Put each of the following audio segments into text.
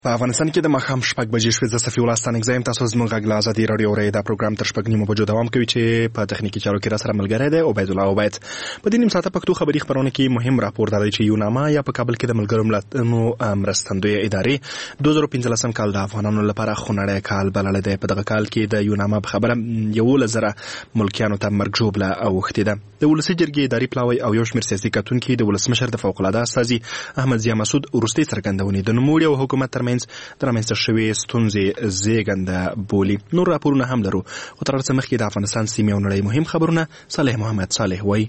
په افغانستان کې د ماښام 6 بجې شوې. زه صفي الله ستانک زم. تاسو زموږ غږ له ازادي رادیو اورئ. دا پروګرام تر 6 بجو دوام کوي چې په تخنیکی چارو کې را سره ملګری دی عبید الله عبید. په دې نیم ساعته پښتو خبري خبرونه کې مهم راپور دی چې یوناما یا په کابل کې د ملګرو ملتونو مرستندوی ادارې 2015 کال د افغانانو لپاره خونړی کال بلل دی. په دغه کال کې د یوناما په خبره 11,000 ملکیانو ته مرګ ژوبله اوښتې ده. د ولسي جرګې اداري پلاوی او یو شمېر سیاسي کتونکي د ولسمشر د فوق العاده استازي احمد ضیا مسعود وروستۍ څرګندونې د نوموړي او حکومت ترمنځ شوې ستونزې زیږنده بولي. نور راپورونه هم لرو، خو تر څه مخکې د افغانستان سیمې او نړۍ مهم خبرونه صالح محمد صالح وایي.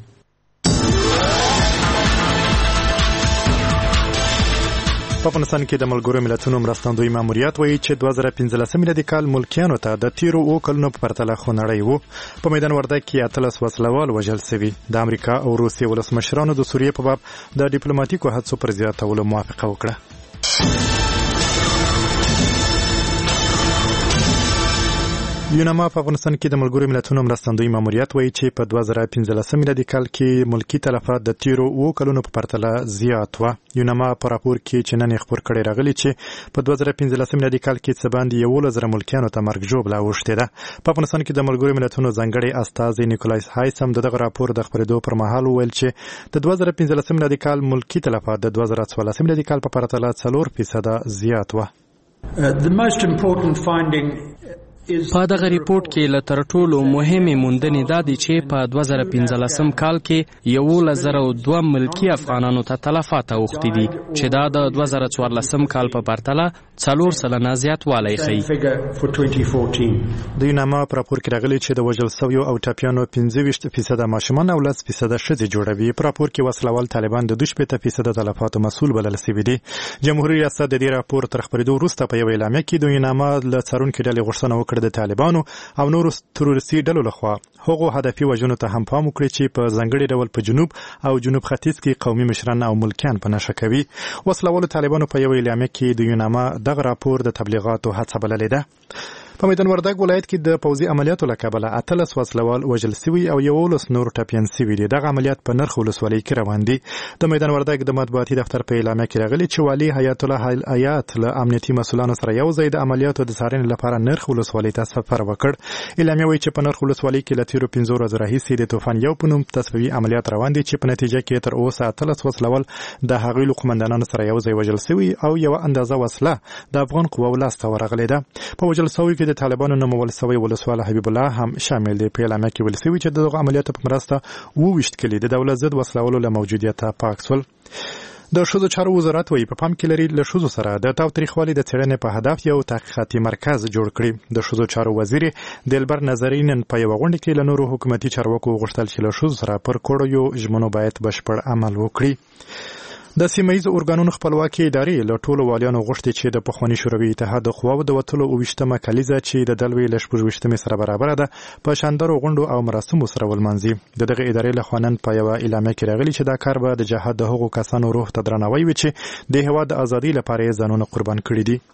په افغانستان کې د ملګرو ملتونو مرستندوی ماموریت وایي چې 2015 میلادي کال ملکیانو ته د تیرو کلونو په پرتله خونړی و. په میدان وردګ کې 18 وسلوال وژل شوي. د امریکا او روسیې ولسمشرانو د سوریې په باب د ډیپلوماټیکو هڅو پر زیاتولو موافقه وکړه. یوناما په افغانستان کې د ملګرو ملتونو مرستندوی ماموریت وایي چې په 2015 میلادي کال کې ملکی تلفات د تیرو کلونو په پرتله زیات و. یوناما په راپور کې چې نن خبر کړی راغلی چې په 2015 میلادي کال کې څه باندې 11,000 ملکیانو ته مرګ ژوبله اوښتې ده. په افغانستان کې د ملګرو ملتونو ځانګړی استازی نیکولایس هایسم دغه راپور د خبرېدو پر مهال وویل چې د 2015 میلادي کال ملکی تلفات د 2014 میلادي کال په پرتله 4% زیات و. په دغه ریپورت کې له تر ټولو مهمې موندنې دا دي چې په 2015 کال کې 11,002 ملکی افغانانو ته تلفات اوښتي دي چې دا د 2014 کال په پرتله 4% زیاتوالی ښیي. د یوناما په راپور کې راغلي چې د وژل شویو او ټپیانو 25% ماشومان او 10% ښځې جوړوي. په راپور کې وسلوال طالبان د 2% تلفاتو مسؤل بلل شوي دي. جمهوریت ریاست د دې راپور تر خبرېدو وروسته په یو اعلامیه کې د یوناما له څارونکي ډلې غوښتنه د طالبانو او نورو تروریستي ډلو لخوا هغو هدفي وژنو ته هم پام وکړي چې په ځانګړي ډول په جنوب او جنوب ختیځ کې قومي مشران او ملکیان په نښه کوي. وسلوالو طالبانو په یو اعلامیه کې د یوناما دغه راپور د تبلیغاتو هڅه بللې ده. په میدان وردګ ولایت کې د پوځي عملیاتو له کبله 18 وسلوال وژل شوي او 11 نور ټپیان شوي دي. دغه عملیات په نرخ ولسوالۍ کې روان دي. د میدان وردګ د مطبوعاتي دفتر په اعلامیه کې راغلي چې والي حیات الله حیات له امنیتي مسؤلانو سره یو ځای د عملیاتو د څارنې لپاره نرخ ولسوالۍ ته سفر وکړ. اعلامیه وایي چې په نرخ ولسوالۍ کې له تیرو 15 ورځو راهیسې د طوفان یو په نوم تصفیوي عملیات روان دي چې په نتیجه کې تر اوسه 18 وسلوال د هغوی له قومندانانو سره یو ځای وژل شوي او یو اندازه وسله د افغان قواو لاسته ورغلې ده. په وژل شویو کې د طالبانو نومول شوی ولسوال حبیب الله هم شامل دی. په اعلامیه کې ویل شوي چې دغه عملیاتو په مرسته 22 کلي د دولت ضد وسلوالو له موجودیته پاک شول. د ښځو چارو وزارت وایي په پام کې لري له ښځو سره د تاوتریخوالي د څېړنې په هدف یو تحقیقاتي مرکز جوړ کړي. د ښځو چارو وزیر دلبر نظري نن په یوه غونډه کې له نورو حکومتي چارواکو وغوښتل چې له ښځو سره پر کړیو ژمنو باید بشپړ عمل وکړي. د سیمه‌ییزو ارګانونو خپلواکي ادارې له ټولو والیانو غوښتي چې د پخواني شوروي اتحاد د قواو د وتلو 28مه کلیزه چې د دلوي له 26مې سره برابره ده په شاندارو غونډو او مراسمو سره ولمانځي. د دغه ادارې له خوا نن په یوه اعلامیه کې راغلي چې دا کار به د جهاد د هغو کسانو روح ته درناوی وي چې د هېواد د ازادۍ لپاره یې ځانونه قربان کړي دي.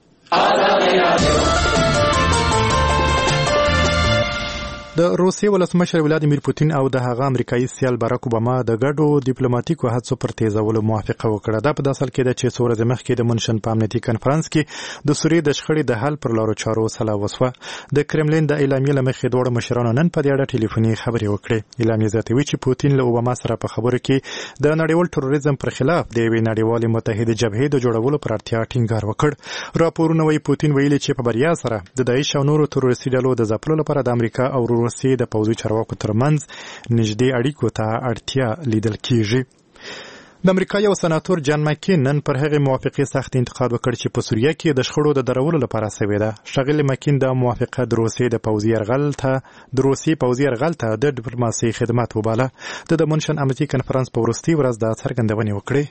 د روسیې ولسمشر ولادیمیر پوتین او د هغه امریکایي سیال باراک اوباما د ګډو ډیپلوماټیکو هڅو پر تیزولو موافقه وکړه. دا په داسې حال کې ده چې څو ورځې مخکې د منشن په امنیتي کنفرانس کې د سوریې د شخړې د حل پر لارو چارو سلا وسوه. د کرملین د اعلامیې له مخې دواړو مشرانو نن په دې اړه ټلیفوني خبرې وکړې. اعلامیه زیاتوي چې پوتین له اوباما سره په خبرو کې د نړیوال تروریزم پر خلاف د یوې نړیوالې متحده جبهې د جوړولو پر اړتیا ټینګار وکړ. راپورونه وايي پوتین ویلي چې په بریا سره د داعش او نورو تروریستي ډلو د ځپلو لپاره د امریکا او روسیې د پوځي چارواکو ترمنځ نږدې اړیکو ته اړتیا لیدل کیږي. د امریکا یو سناتور جان مکین نن پر هغې موافقې سخت انتقاد وکړ چې په سوریه کې د شخړو د درولو لپاره شوې ده. ښاغلی مکین د موافقه د روسیې پوځي یرغل ته د ډیپلوماسۍ خدمات وباله. د منشن امنیتي کنفرانس په وروستۍ ورځ د څرګندونې وکړې.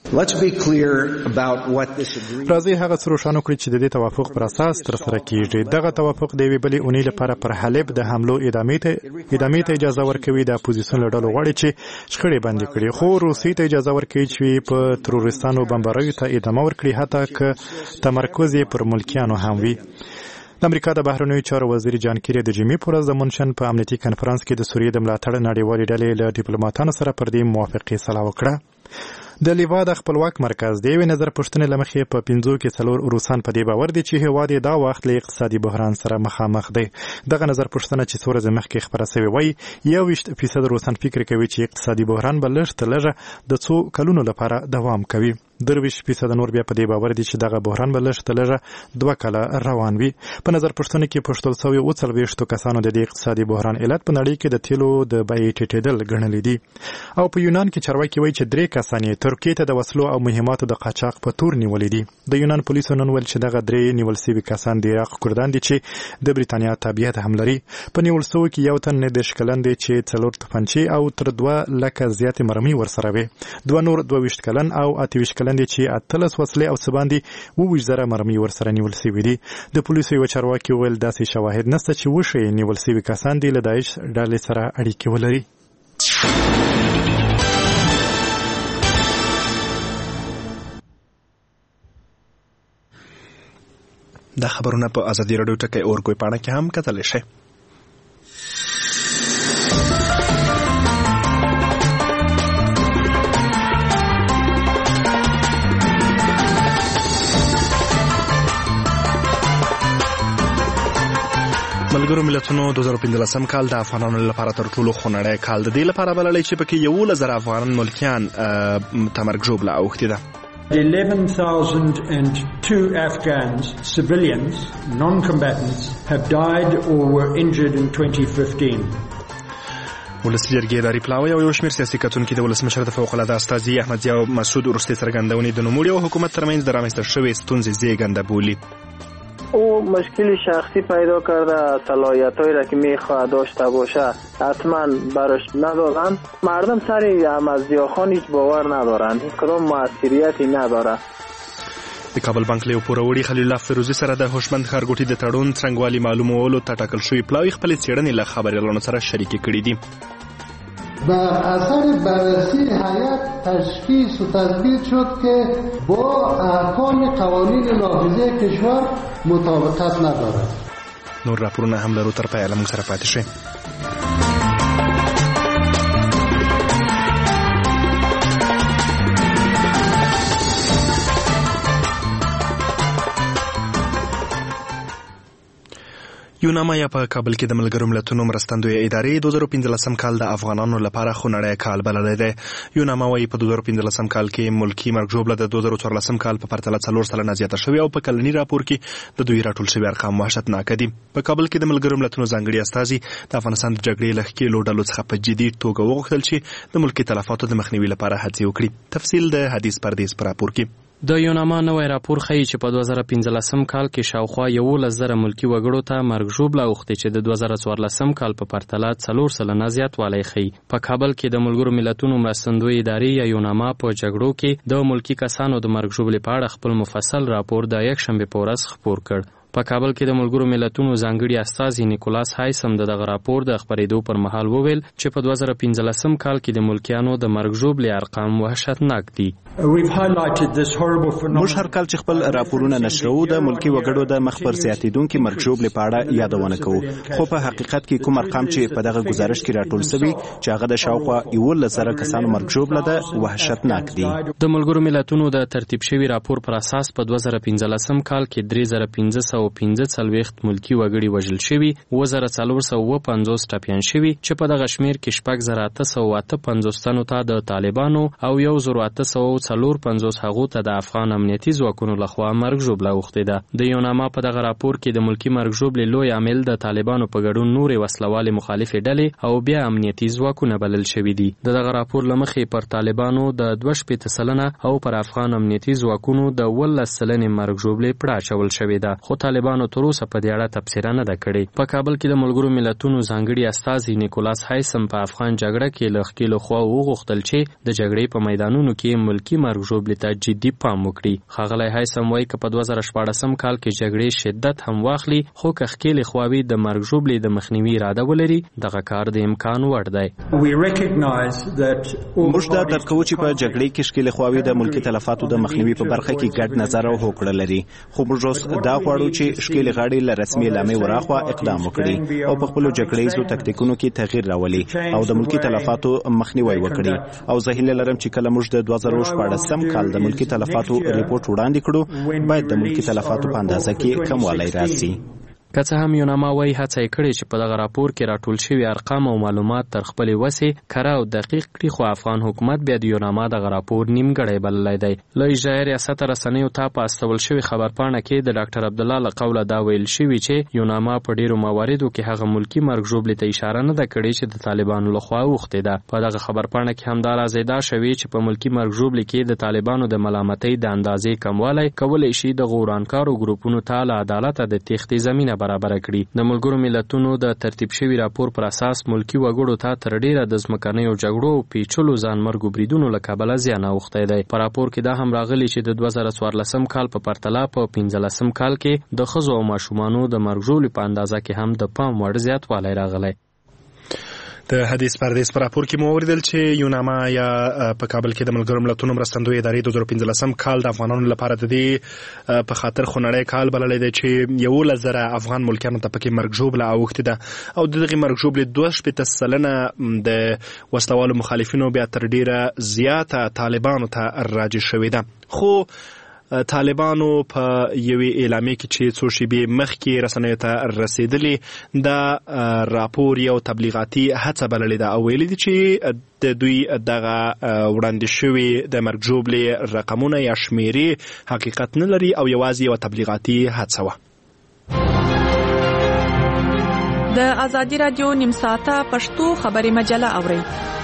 راځي هغه څه روښانه کړي چې د دې توافق پر اساس ترسره کیږي. دغه توافق د یوې بلې اونۍ لپاره پر حلب د حملو ادامې ته اجازه ورکوي. د اپوزیسیون له ډلو غواړي چې شخړې بندې کړي، خو روسیې ته اجازه ورکوي چې په تروریستانو بمباریو ته ادامه ورکړي حتی که تمرکز یې پر ملکیانو هم وي. د امریکا د بهرنیو چارو وزیر جان کیری د جمعې په ورځ د منشن په امنیتي کنفرانس کې د سوریې د ملاتړ نړیوالې ډلې له ډیپلوماټانو سره پر دې موافقې سلا وکړه. د لیوا د خپلواک مرکز د یوې نظر پوښتنې له مخې په 5 کې 4 روسان په دې باور دي چې هیواد یې دا وخت له اقتصادي بحران سره مخامخ دی. دغه نظر پوښتنه چې څو ورځې مخکې خپره شوې وای 21% روسان فکر کوي چې اقتصادي بحران به لږ تر لږه د څو کلونو لپاره دوام کوي. 23% نور بیا په دې باور دي چې دغه بحران به لږ تر لږه 2 کاله روان وي. په نظر پوښتنه کې پوښتل شوی 40 کسانو د اقتصادي بحران علت په نړۍ کې د تیلو د بیې ټیټېدل ګڼلې دي. او په یونان کې چارواکي وایي چې 3 کسان یې ترکیې ته د وسلو او مهماتو د قاچاق په تور نیولې دي. د یونان پولیسو نن ویل چې دغه 3 نیول شوي کسان د عراق کردان دي چې د بریتانیا تابعیت هم لري. په نیول شوو کې یو تن 19 کلن دی چې 4 توپنچې او تر 2 لکه زیات مرمۍ ورسره وي. 2 نور 22 کلن او 28 کلن دي چې 18 وسلې او څه باندې 20,000 مرمۍ ورسره نیول شوي دي. د پولیسو یو چارواکي ویل داسې شواهد نشته چې وښیي نیول شوي کسان دي له داعش ډلې سره اړیکې ولري. دا خبرونه په ازادي راډیو ټکی اورګوي پاڼه کې هم کتلی شئ. ملګرو ملتونو 2015 کال د افغانانو لپاره تر ټولو خونړی کال د دې لپاره بللی چې پکې 11,000 افغان ملکیان تمرګ ژوبله اوښتي ده. 11,002 Afghans, civilians, non-combatants, have died or were injured in 2015. ولسي جرګې اداري پلاوی او یو شمېر سیاسي کتونکي د ولسمشر د فوق‌العاده استازي احمدضیاء مسعود وروستۍ څرګندونې د نوموړي او حکومت ترمنځ د رامنځته شوې ستونزې زېږنده بولي. او مشکلی شخصی پیدا کرده، صلاحیتایی را که میخواد داشته باشه حتما برش ندارن. مردم سر احمدضیاء خان هیچ باور ندارن، کدام موثریتی نداره. د کابل بانک له پوروړي خلیل الله فیروزي سره د هوشمند ښارګوټي د تړون څرنګوالي معلومولو ته ټاکل شوی پلاوی خپل څېړنې له خبريالانو سره شریکې کړې دي. بر اثر بررسی هیئت تشخیص و تثبیت شد که با احکام قوانین نافذه کشور مطابقت ندارد. نور راپورونه هم لرو، تر پایه له موږ سره پاتې شئ. یوناما یا په کابل کې د ملګرو ملتونو مرستندویه ادارې 2015 کال د افغانانو لپاره خونړی کال بللی دی. یوناما وايي په 2015 کال کې ملکی مرګ ژوبله د 2014 کال په پرتله 4 سلنه زیاته شوې او په کلني راپور کې د دوی راټول شوي ارقام وحشتناک دي. په کابل کې د ملګرو ملتونو ځانګړي استازي د افغانستان د جګړې له ښکېلو ډلو څخه په جدي توګه وغوښتل چې د ملکي تلفاتو د مخنیوي لپاره هڅې وکړي. تفصیل د حدیث پردیس په راپور کې. د یوناما نوی راپور ښیي چې په 2015 کال کې شاوخوا 11,000 ملکي وګړو ته مرګ ژوبله اوښتې چې د 2014 کال په پرتله 4 سلنه زیاتوالی ښیي. په کابل کې د ملګرو ملتونو مرستندویې ادارې یا یوناما په جګړو کې د ملکي کسانو د مرګ ژوبلې په اړه خپل مفصل راپور د یکشنبې په ورځ خپور کړ. په کابل کې د ملګرو ملتونو ځانګړي استازي نیکولاس هایسم دغه راپور د خپرېدو پر مهال وویل چې په 2015 کال کې د ملکیانو د مرګ ژوبلې ارقام وحشتناک دي. موږ هر کال چې خپل راپورونه نشروو د ملکي وګړو د مخ پر زیاتېدونکي مرګ ژوبلې په اړه یادونه کوو، خو په حقیقت کې کوم ارقام چې په دغه گزارش کې راټول شوي چې هغه د شاوخوا 11,000 کسانو مرګ ژوبله ده وحشتناک دي. د ملګرو ملتونو د ترتیب شوي راپور پر اساس په 2015 کال کې 3,545 ملکي وګړي وژل شوي، 4,450 ټپیان شوي چې په دغه شمیر کې 6,858 تنو ته د طالبانو او 1,854 هغو ته د افغان امنیتي ځواکونو لخوا مرګ ژوبله اوښتې ده. د یوناما په دغه راپور کې د ملکي مرګ ژوبلې لوی عامل د طالبانو په ګډون نورې وسلوالې مخالفې ډلې او بیا امنیتي ځواکونه بلل شوي دي. د دغه راپور له مخې پر طالبانو د 2.5 سلنه او پر افغان امنیتي ځواکونو د 11 سلنې مرګ ژوبلې پړه اچول شوې ده، خو طالبانو تر اوسه په دې اړه تبصره نه ده کړې. په کابل کې د ملګرو ملتونو ځانګړي استازي نیکولاس هایسم په افغان جګړه کې له ښکېلو خوا وغوښتل چې د جګړې په میدانونو کې ملکي مرګ ژوبلې ته جدي پام وکړي. ښاغلی هایسم وایي که په 2014 کال کې جګړې شدت هم واخلي خو که ښکېلې خواوې د مرګ ژوبلې د مخنیوي اراده ولري دغه کار د امکان وړ دی. موږ دا درک کوو چې په جګړې کې ښکېلې خواوې د ملکي تلفاتو د مخنیوي په برخه کې ګډ نظر او هوکړه لري، خو موږ اوس دا غواړو چې شکیل غاړي له رسمي اعلامیې وراخوا اقدام وکړي او په خپل جګړیزو تکتیکونو کې تغییر راولي او د ملکی تلفاتو مخنیوي وکړي او زه هیله لرم چې کله موږ د 2014 کال د ملکی تلفاتو ریپورت وړاندې کړو باید د ملکی تلفاتو په اندازه کې کموالی راسي. که څه هم یوناما وايي هڅه یې کړې چې په دغه راپور کې راټول شوي ارقام او معلومات تر خپلې وسې کره او دقیق کړي، خو افغان حکومت بیا د یوناما دغه راپور نیمګړی بللی دی. له اجرایي ریاست رسنیو ته په استول شوي خبرپاڼه کې د ډاکټر عبدالله له قوله دا ویل شوي چې یوناما په ډیرو مواردو کې هغه ملکي مرګ ژوبلې ته اشاره نه ده کړې چې د طالبانو لخوا اوښتې ده. په دغه خبرپاڼه کې همدا راز ادعا شوې چې په ملکي مرګ ژوبلې کې د طالبانو د ملامتۍ د اندازې کموالی کولی شي د ورانکارو ګروپونو ته له عدالته د تېښتې زمینه برابره کړي. د ملګرو ملتونو د ترتیب شوي راپور پر اساس ملکی وګړو ته تر ډیره د ځمکنیو جګړو او پیچلو ځانمرګو بریدونو له کبله زیان اوښتی دی. په راپور کې دا هم راغلی چې د 2014 کال په پرتله په 15 کال کې د ښځو او ماشومانو د مرګ ژوبلې په اندازه کې هم د پام وړ زیاتوالی راغلی. د حدیث پردیس پر راپور کې مو اوریدل چې یوناما یا په کابل کې د ملګرو ملتونو مرستندوی ادارې 2015 کال د افغانانو لپاره د دې په خاطر خونړی کال بللی دی چې 11,000 افغان ملکیانو ته پکې مرګ ژوبله اوښتې ده او د دغې مرګ ژوبلې 2% د وسلوالو مخالفینو بیا تر ډیره زیاته طالبانو ته راجع شوې ده. خو طالبانو په یوې اعلامیې کې چې څو شېبې مخکې رسنیو ته رسېدلې دا راپور یو تبلیغاتي هڅه بللې ده او ویلي دي چې د دوی دغه وړاندې شوي د مرګ ژوبلې رقمونه یا شمیرې حقیقت نه لري او یوازې یوه تبلیغاتي هڅه وه. د ازادي راډیو نیم ساعته پښتو خبري مجله اورئ.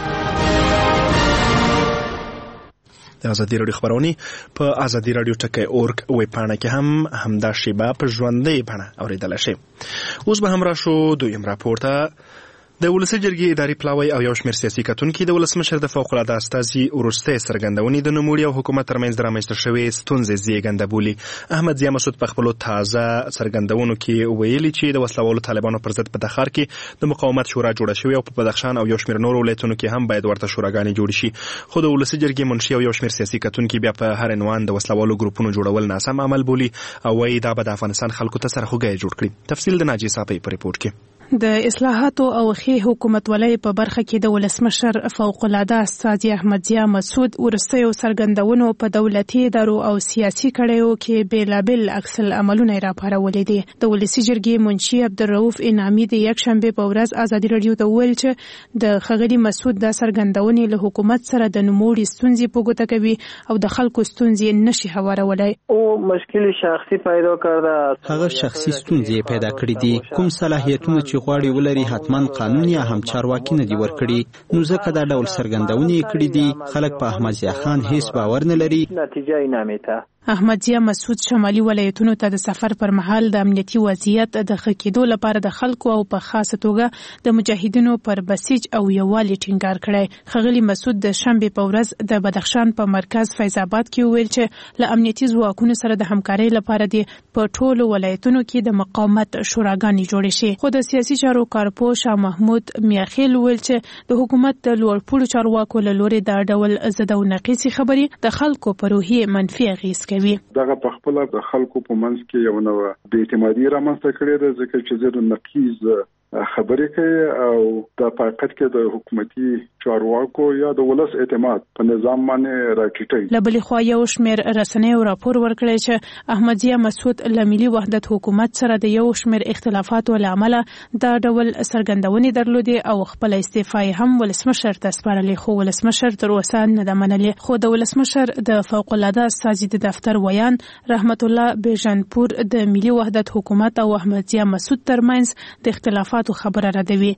د ازادي راډیو خبرونه په ازادي راډیو ټکی اورګ ویب پاڼه کې هم همدا شیبه په ژوندۍ بڼه اوریدل شي. اوس به هم راشو دویم راپور ته. د ولسي جرګې اداري پلاوی او یو شمېر سیاسي کتونکي د ولسمشر د فوق العاده استازي وروستۍ څرګندونې د نوموړي او حکومت ترمنځ د رامنځته شوې ستونزې زیږنده بولي. احمد ضیا مسعود په خپلو تازه څرګندونو کې ویلي چې د وسلوالو طالبانو پر ضد په تخار کې د مقاومت شورا جوړه شوې او په بدخشان او یو شمېر نورو ولایتونو کې هم باید ورته شوراګانې جوړې شي. خو د ولسي جرګې منشي او یو شمېر سیاسي کتونکي بیا په هر عنوان د وسلوالو ګروپونو جوړول ناسم عمل بولي او وایي دا به د افغانستان خلکو ته سرخوږی جوړ کړي. تفصیل د ناجي صاحب په ریپورت کې. د اصلاحاتو او ښې حکومتولۍ په برخه کې د ولسمشر فوق العاده استازي احمد ضیا مسعود ورستیو څرګندونو په دولتي ادارو او سیاسي کړیو کې بیلابل عکس العملونه راپارولې دي. د ولسي جرګې منشي عبدالرؤف انعامي د یکشنبه په ورځ ازادي راډیو ته ویل چې د ښاغلي مسعود د څرګندونې له حکومت سره د نوموړي ستونزې په ګوته کوي او د خلکو ستونزې نشي هوارولای. او مشکل شخصي پیدا کرده، هغه شخصي ستونزې پیدا کړې دي. کوم صلاحیتونه چې غواړي ولري حتماً قانون یا هم چارواکي نه دي ورکړي، نو ځکه دا ډول څرګندونې کړې دي. خلک په احمد ضیا خان هیڅ باور نه لري. نتیجه یې نمیته. احمد ضیا مسعود شمالي ولایتونو ته د سفر پر مهال د امنیتي وضعیت د ښه کېدو لپاره د خلکو او په خاصه توګه د مجاهدینو پر بسیج او یووالي ټینګار کړی. ښاغلي مسعود د شنبې په ورځ د بدخشان په مرکز فیض آباد کې ویل چې له امنیتي ځواکونو سره د همکارۍ لپاره د په ټولو ولایتونو کې د مقاومت شوراګانې جوړې شي. خو د سیاسي چارو کارپو شاه محمود میاخیل ویل چې د حکومت د لوړپوړو چارواکو له لوري دا ډول ضد او نقیصې خبرې د خلکو په روحیې منفي اغېز کوي. دغه په خپل د خلکو په منځ کې یو نوې بې اعتمادي رامنځته کړې ده، ځکه چې زه د نقیض خبرې کوي او د حقیقت کې د حکومتي چارواکو یا د ولس اعتماد په نظام باندې راټیټي. له بلې خوا یو شمېر رسنیو راپور ورکړی چې احمد ضیا مسعود له ملي وحدت حکومت سره د یو شمېر اختلافاتو له امله دا ډول څرګندونې درلودې او خپل استعفا هم ولسمشر ته سپارلې، خو ولسمشر تر اوسه نه ده منلې. خو د ولسمشر د فوق العاده استازي د دفتر ویان رحمت الله بیژنپور د ملي وحدت حکومت او احمد ضیا مسعود ترمنځ د اختلافات خبره ردوي.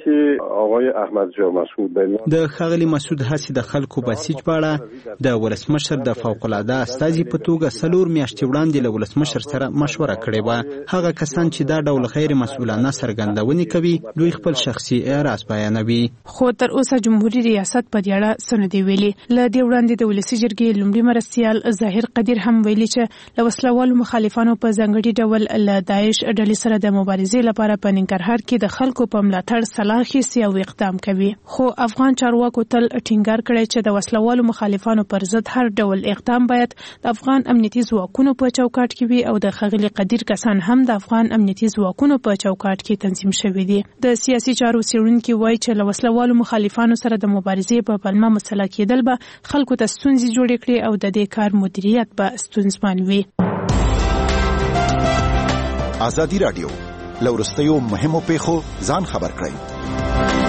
آقای احمد ضیا مسعود د ښاغلي مسعود هڅې د خلکو بسیج باړه د ولسمشر د فوق العاده استازي په توګه 4 میاشتې وړاندې له ولسمشر سره مشوره کړې و. هغه کسان چې دا ډول غیر مسؤلانه څرګندونې کوي دوی خپل شخصي راز بیانوي. خو تر اوسه جمهوریت ریاست په دې اړه څه نه دی ویلي. له دې وړاندې د ولسي جرګې لومړي مرستیال ظاهر قدیر هم ویلي چې له وسلوالو مخالفانو په ځانګړي ډول له داعش ډلې سره د مبارزې لپاره په ننګرهار کې کې د خلکو په ملاتړ سلاح خېسي او اقدام کوي. خو افغان چارواکو تل ټینګار کړی چې د وسلوالو مخالفانو پر ضد هر ډول اقدام باید د افغان امنیتي ځواکونو په چوکاټ کې وي او د ښاغلي قدیر کسان هم د افغان امنیتي ځواکونو په چوکاټ کې تنظیم شوي دي. د سیاسي چارو څېړونکي وایي چې له وسلوالو مخالفانو سره د مبارزې په پلمه مسله کېدل به خلکو ته ستونزې جوړې کړي او د دې کار مدیریت به ستونزمن وي. ازادي راډیو له وروستیو مهمو پیښو ځان خبر کړئ.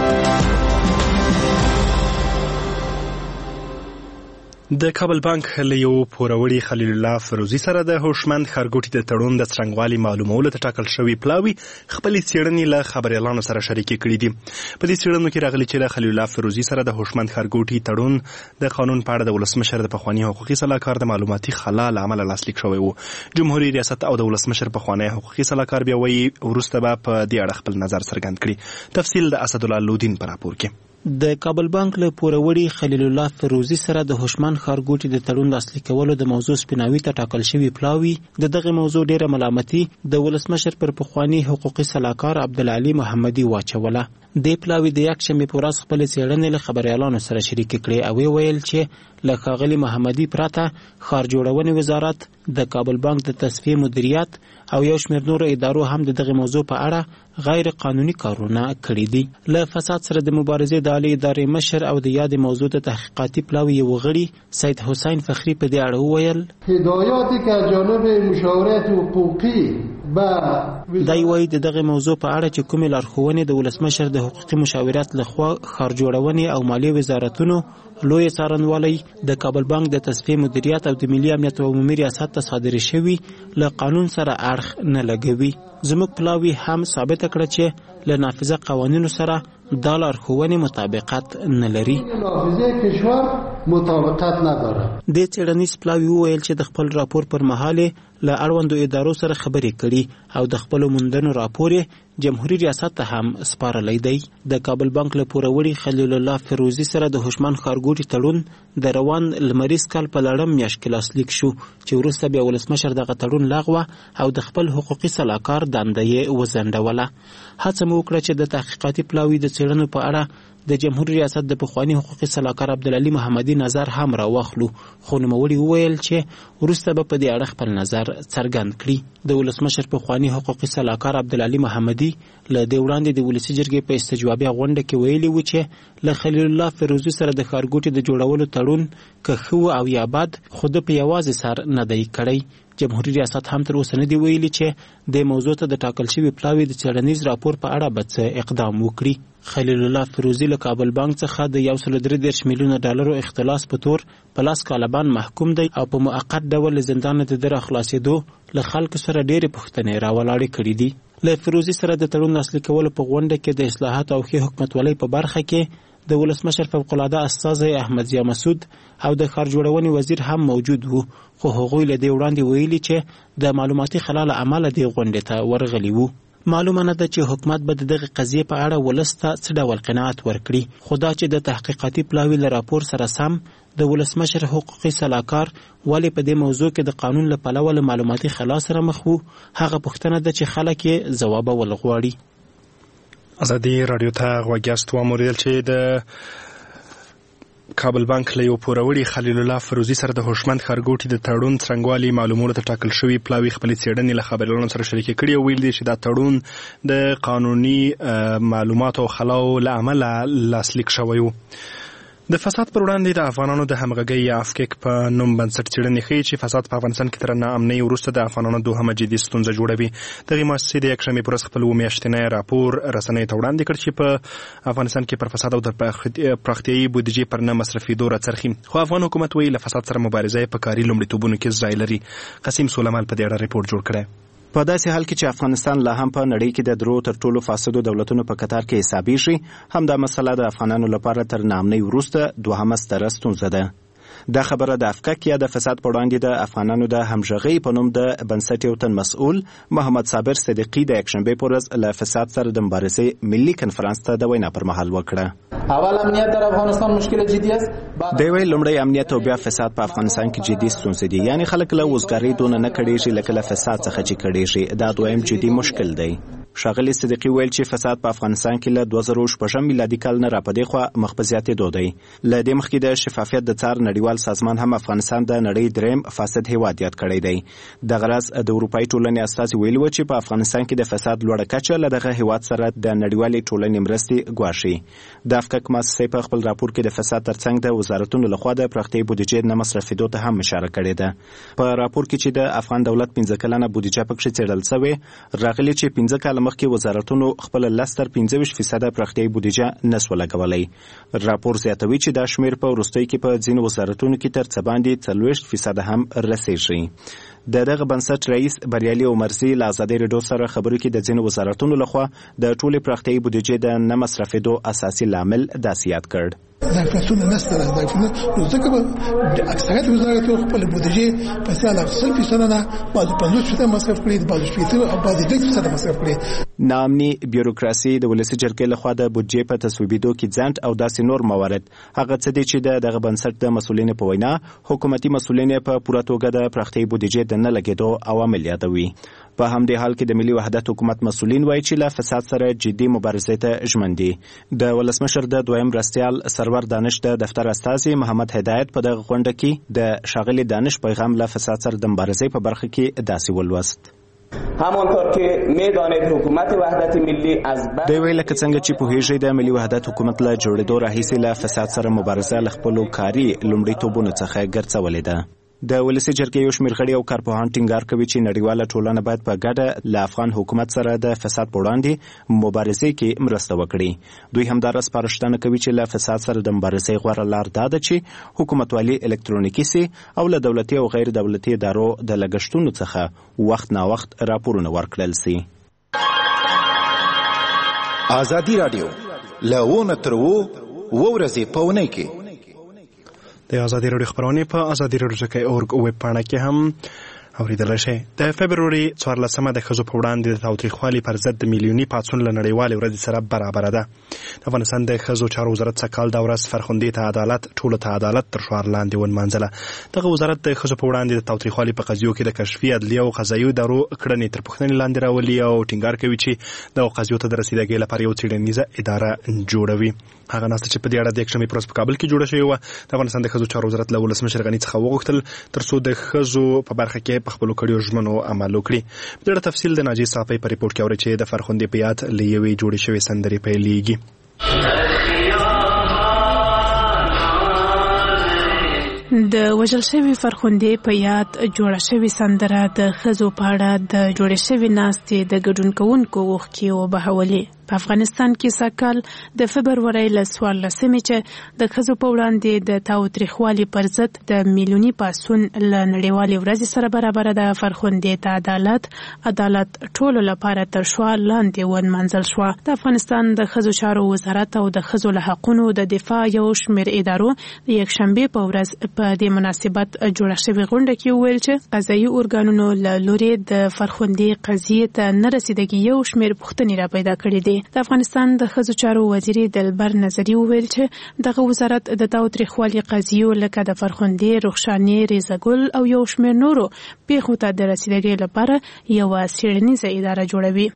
د کابل بانک له یو پوروړي خلیل الله فروزي سره د هوشمند ښارګوټي د تړون د څرنګوالي معلومولو ته ټاکل شوي پلاوي خپلې څېړنې له خبریالانو سره شریکې کړي دي. په دې څېړنو کې راغلي چې له خلیل الله فروزي سره د هوشمند ښارګوټي تړون د قانون په اړه د ولسمشر د پخواني حقوقي سلاکار د معلوماتي خلا له امله لاسلیک شوی و. جمهوریت ریاست او د ولسمشر پخوانی حقوقي سلاکار بیا وایي وروسته به په دې اړه خپل نظر څرګند کړي. تفصیل د اسدالله لودین په راپور کې. د کابل بانک له پوروړي خلیل الله فروزي سره د هوشمند ښارګوټي د تړون لاسلیک کولو د موضوع سپیناوي ته ټاکل شوی پلاوي د دغه موضوع ډیره ملامتي د ولسمشر پر پخوانی حقوقي سلاکار عبدالعلي محمدي واچوله. د پلاوي د یکشنبې په ورځ خپل څېړنې له خبریالانو سره شریک کړي او ویل چې له ښاغلي محمدي پرته ښار جوړونې وزارت د کابل بانک د تصفیې مدیریت او یو شمېر نورو ادارو هم د دغه موضوع په اړه غیر قانوني کارونه کړي دي. له فساد سره د مبارزې د عالی ادارې مشر او د یاد موضوع د تحقیقاتي پلاوي یو غړي سید حسین فخری په دې اړه وویل هدایاتی که از جانب مشاورت حقوقی دا وایي د دغه موضوع په اړه چې کومې لارښوونې د ولسمشر د حقوقي مشاورت لخوا ښار جوړونې او مالیې وزارتونو لوی څارنوالۍ د کابل بانک د تصفیې مدیریت او د ملي امنیت او عمومي ریاست ته صادرې شوي له قانون سره اړخ نه لګوي. زموږ پلاوي هم ثابته کړه چې له نافذه قوانینو سره دا لارښوونې مطابقت نه لري. نافذه کشور مطابقت نداره. د څېړنیز پلاوي وویل چې د خپل راپور پر مهال له اړوندو ادارو سره خبرې کړي او د خپلو موندنو راپور جمهوریت ریاست ته هم سپارلی دی. د کابل بانک له پوروړي خلیل الله فروزي سره د هوشمند ښارګوټي تړون د روان لمریز کال په لړم میاشت کې لاسلیک شو چې وروسته بیا ولسمشر دغه تړون لغوه او د خپل حقوقي سلاکار دنده یې وځنډوله. هڅه مو وکړه چې د تحقیقاتي پلاوي د څېړنو په اړه د جمهوریت ریاست د پخواني حقوقي سلاکار عبدالعلي محمدي نظر هم راواخلو خو نوموړي وویل چې وروسته به په دې اړه خپل نظر څرګند کړي. د ولسمشر پخواني حقوقي سلاکار عبدالعلي محمدي له دې وړاندې د ولسي جرګې په استجوابي غونډه کې ویلي و چې له خلیل الله فروزي سره د ښارګوټي د جوړولو تړون که ښه او یا بد خو د په یوازې سر نه دی کړی. جمهوریت ریاست هم تر اوسه نه دی ویلي چې د موضوع ته د ټاکل شوي پلاوي د څېړنیز راپور په اړه به څه اقدام وکړي. خلیل الله فروزي له کابل بانک څخه د 133 میلیونه ډالرو اختلاس په تور په لاس کالبان محکوم دی او په موقت ډول له زندان د در خلاصېدو له خلکو سره ډېرې پوښتنې راولاړې کړي دي. له فروزي سره د تړون لاسلیک کولو په غونډه کې د اصلاحات او ښې حکومتولۍ په برخه کې د ولسمشر فوق العاده استازی احمد ضیا مسعود او د ښار جوړونې وزیر هم موجود وو خو هغوی له دې وړاندې ویلي چې د معلوماتي خلا له امله دې غونډې ته ورغلي وو. معلومه نه ده چې حکومت به د دغه قضیې په اړه ولس ته څه ډول قناعت ورکړي خو دا چې د تحقیقاتي پلاوي له راپور سره سم د ولسمشر حقوقي سلاکار ولې په دې موضوع کې د قانون له پلوه له معلوماتي خلا سره مخ وو هغه پوښتنه ده چې خلک یې ځوابول غواړي. ازادي راډیو ته غوږ یاست. واوریدل چې د کابل بانک له یو پوروړي خلیل الله فروزي سره د هوشمند ښارګوټي د تړون څرنګوالي معلومولو ته ټاکل شوي پلاوي خپلې څېړنې له خبریالانو سره شریکې کړي او ویل دي چې دا تړون د قانوني معلوماتو او خلاو له امله لاسلیک شوی و. د فساد پر وړاندې د افغانانو د همغږۍ یا افکک په نوم بنسټ څېړنې ښیي چې فساد په افغانستان کې تر ناامنۍ وروسته د افغانانو دوهمه جدي ستونزه جوړوي. دغې مؤسسې د یکشنبې په ورځ خپل میاشتنی راپور رسنیو ته وړاندې کړ چې په افغانستان کې پر فساد او د پراختیایي بودیجې پر نه مصرفېدو راڅرخي خو افغان حکومت وایي له فساد سره مبارزه یې په کاري لومړیتوبونو کې ځای لري. قسیم سولمال په دې اړه ریپورټ جوړ کړی. په داسې حال کې چې افغانستان لا هم په نړۍ کې د درو تر ټولو فاسدو دولتونو په کتار کې حسابېږي هم دا مسله د افغانانو لپاره تر ناامنۍ وروسته دوهمه ستره ستونزه ده. دا خبره د افکک یا د فساد په وړاندې د افغانانو د همغږۍ په نوم د بنسټ یو تن مسؤل محمد صابر صدیقي د یکشنبې په ورځ له فساد سره د مبارزې ملي کنفرانس ته د وینا پر مهال وکړه. اول امنیت در افغانستان مشکل جدی است. دی ویل لومړی امنیت او بیا فساد په افغانستان کې جدي ستونزې دي یعنی خلک له وزګارۍ دونه نه کړېږي لکه له فساد څخه چې کړېږي دا دویم جدي مشکل دی. ښاغلي صدیقي ویل چې فساد په افغانستان کې له 2016 میلادي کال نه راپدې خوا مخ په زیاتېدو دی. له دې مخکې د شفافیت د څار نړیوال سازمان هم افغانستان د نړۍ دریم فاسد هیواد یاد کړی دی. دغه راز د اروپایي ټولنې استازي ویلي و چې په افغانستان کې د فساد لوړه کچه له دغه هیواد سره د نړیوالې ټولنې مرستې ګواښي. د افکک مؤسسې په خپل راپور کې د فساد ترڅنګ د وزارتونو لخوا د پراختیایي بودیجې نه مصرفېدو ته هم اشاره کړې ده. په راپور کې چې د افغان دولت 15 کلنه بودیجه پکې څېړل شوې، راغلي چې 15 کاله مخکې وزارتونو خپل 10-15% پراختیایي بودیجه نسو لګولای. راپور زیاتوي چې دا شمیر په وروستیو کې په ځینو وزارتونو کې تر څه باندې 40% هم رسیږي. دغه بنسټ رئیس بریالي عمرزي له ازادي راډیو سره خبرو کې د ځینو وزارتونو لخوا د ټولې پراختیایي بودیجې د نه مصرفېدو اساسي لامل داسې یاد کړ. دا فلسونه نشته دا فلسونه ځکه به اکثریت وزارتونو خپل بودیجې په ساده 100% نه بعض 50% مصرف کړي، بعض 20% او بعض 10% مصرف کړي. ناامني بیوروکراسي د ولسي جرګې لخوا د بودیجې په تصویبېدو کې ځنډ او داسې نور موارد هغه څه دي چې دغه بنسټ د مسؤلینو په وینا حکومتي مسؤلین په پوره توګه د پراختیایي بودیجې د نه لګېدو عوامل یادوي. په همدې حال کې د ملي وحدت حکومت مسؤلین وایي چې له فساد سره جدي مبارزې ته ژمن دي. د ولسمشر د دویم مرستیال سرور دانش د دفتر استازي محمد هدایت په دغه غونډه کې د ښاغلي دانش پیغام له فساد سره د مبارزې په برخه کې داسې ولوست. همانطور که میدانید حکومت وحدت ملی از د ویل که څنګه چې په هیڅ د ملي وحدت حکومت له جوړېدو راهیسې له فساد سره مبارزه له خپلو کاري لومړیتوبونو څخه ګرځولې ده. د ولسي جرګې یو شمېر غړي او کارپوهان ټینګار کوي چې نړیواله ټولنه باید په ګډه له افغان حکومت سره د فساد په وړاندې مبارزې کې مرسته وکړي. دوی همدارس سپارښتنه کوي چې له فساد سره د مبارزې غوره لار دا ده چې حکومتوالي الکترونیکي سي او له دولتي او غیر دولتي ادارو د لګښتونو څخه وخت نا وخت راپورونه ورکړل سي. ازادي رادیو له تر ورځې په اونۍ کې د ازادي راډیو خبرونه په ازادي راډیو .org ویب پاڼه کې هم اوریدل شي. د فبروري 14مه د ښځو په وړاندې د تاوتریخوالي پر ضد د میلیوني پاڅون له نړیوالې ورځې سره برابره ده. د افغانستان د ښځو چارو وزارت سکهال دا ورځ فرخندې ته عدالت ټولو ته عدالت تر شعار لاندې ونمانځله. دغه وزارت د ښځو په وړاندې د تاوتریخوالي په قضیو کې د کشفي عدلیه او قضایي ادارو کړنې تر پوښتنې لاندې راولي او ټینګار کوي چې دغه قضیو ته د رسیدګۍ لپاره یو څېړنیزه اداره جوړوي. هغه ناسته چې په دې اړه د یکشنبې په ورځ په کابل کې جوړه شوې وه، د افغانستان د ښځو چارو وزارت له ولسمشر غني څخه وغوښتل تر څو د ښځو په برخه کې په خپلو کړیو ژمنو عمل وکړي. په دې اړه تفصیل د ناجیې صافۍ په ریپورټ کې اورئ چې د فرخندې په یاد له یوې جوړې شوې سندرې پیلېږي. د وژل شوي فرخندې په یاد جوړه شوې سندره د ښځو په اړه د جوړې شوې ناستې د ګډون کوونکو اوښکې وبهولې. په افغانستان کې سکهال د فبرورۍ له 14مې چې د ښځو په وړاندې د تاوتریخوالي پر ضد د میلیوني پاڅون له نړیوالې ورځې سره برابره ده. فرخندې ته عدالت ټولو لپاره تر شعار لاندې ونمانځل شوه. د افغانستان د ښځو چارو وزارت او د ښځو له حقونو د دفاع یو شمېر ادارو د یکشنبې په ورځ په دې مناسبت جوړه شوې غونډه کې وویل چې قضایي ارګانونو له لوري د فرخندې قضیې ته نه رسیدګي یو شمېر پوښتنې را پیدا کړي دي. د افغانستان د ښځو چارو وزیر دلبر نظري وویل چې دغه وزارت د تاوتریخوالي قضیو لکه د فرخندې، رخشانې، ریزګل او یو شمېر نورو پیښو ته د رسیدګۍ لپاره یوه څېړنیزه اداره جوړوي.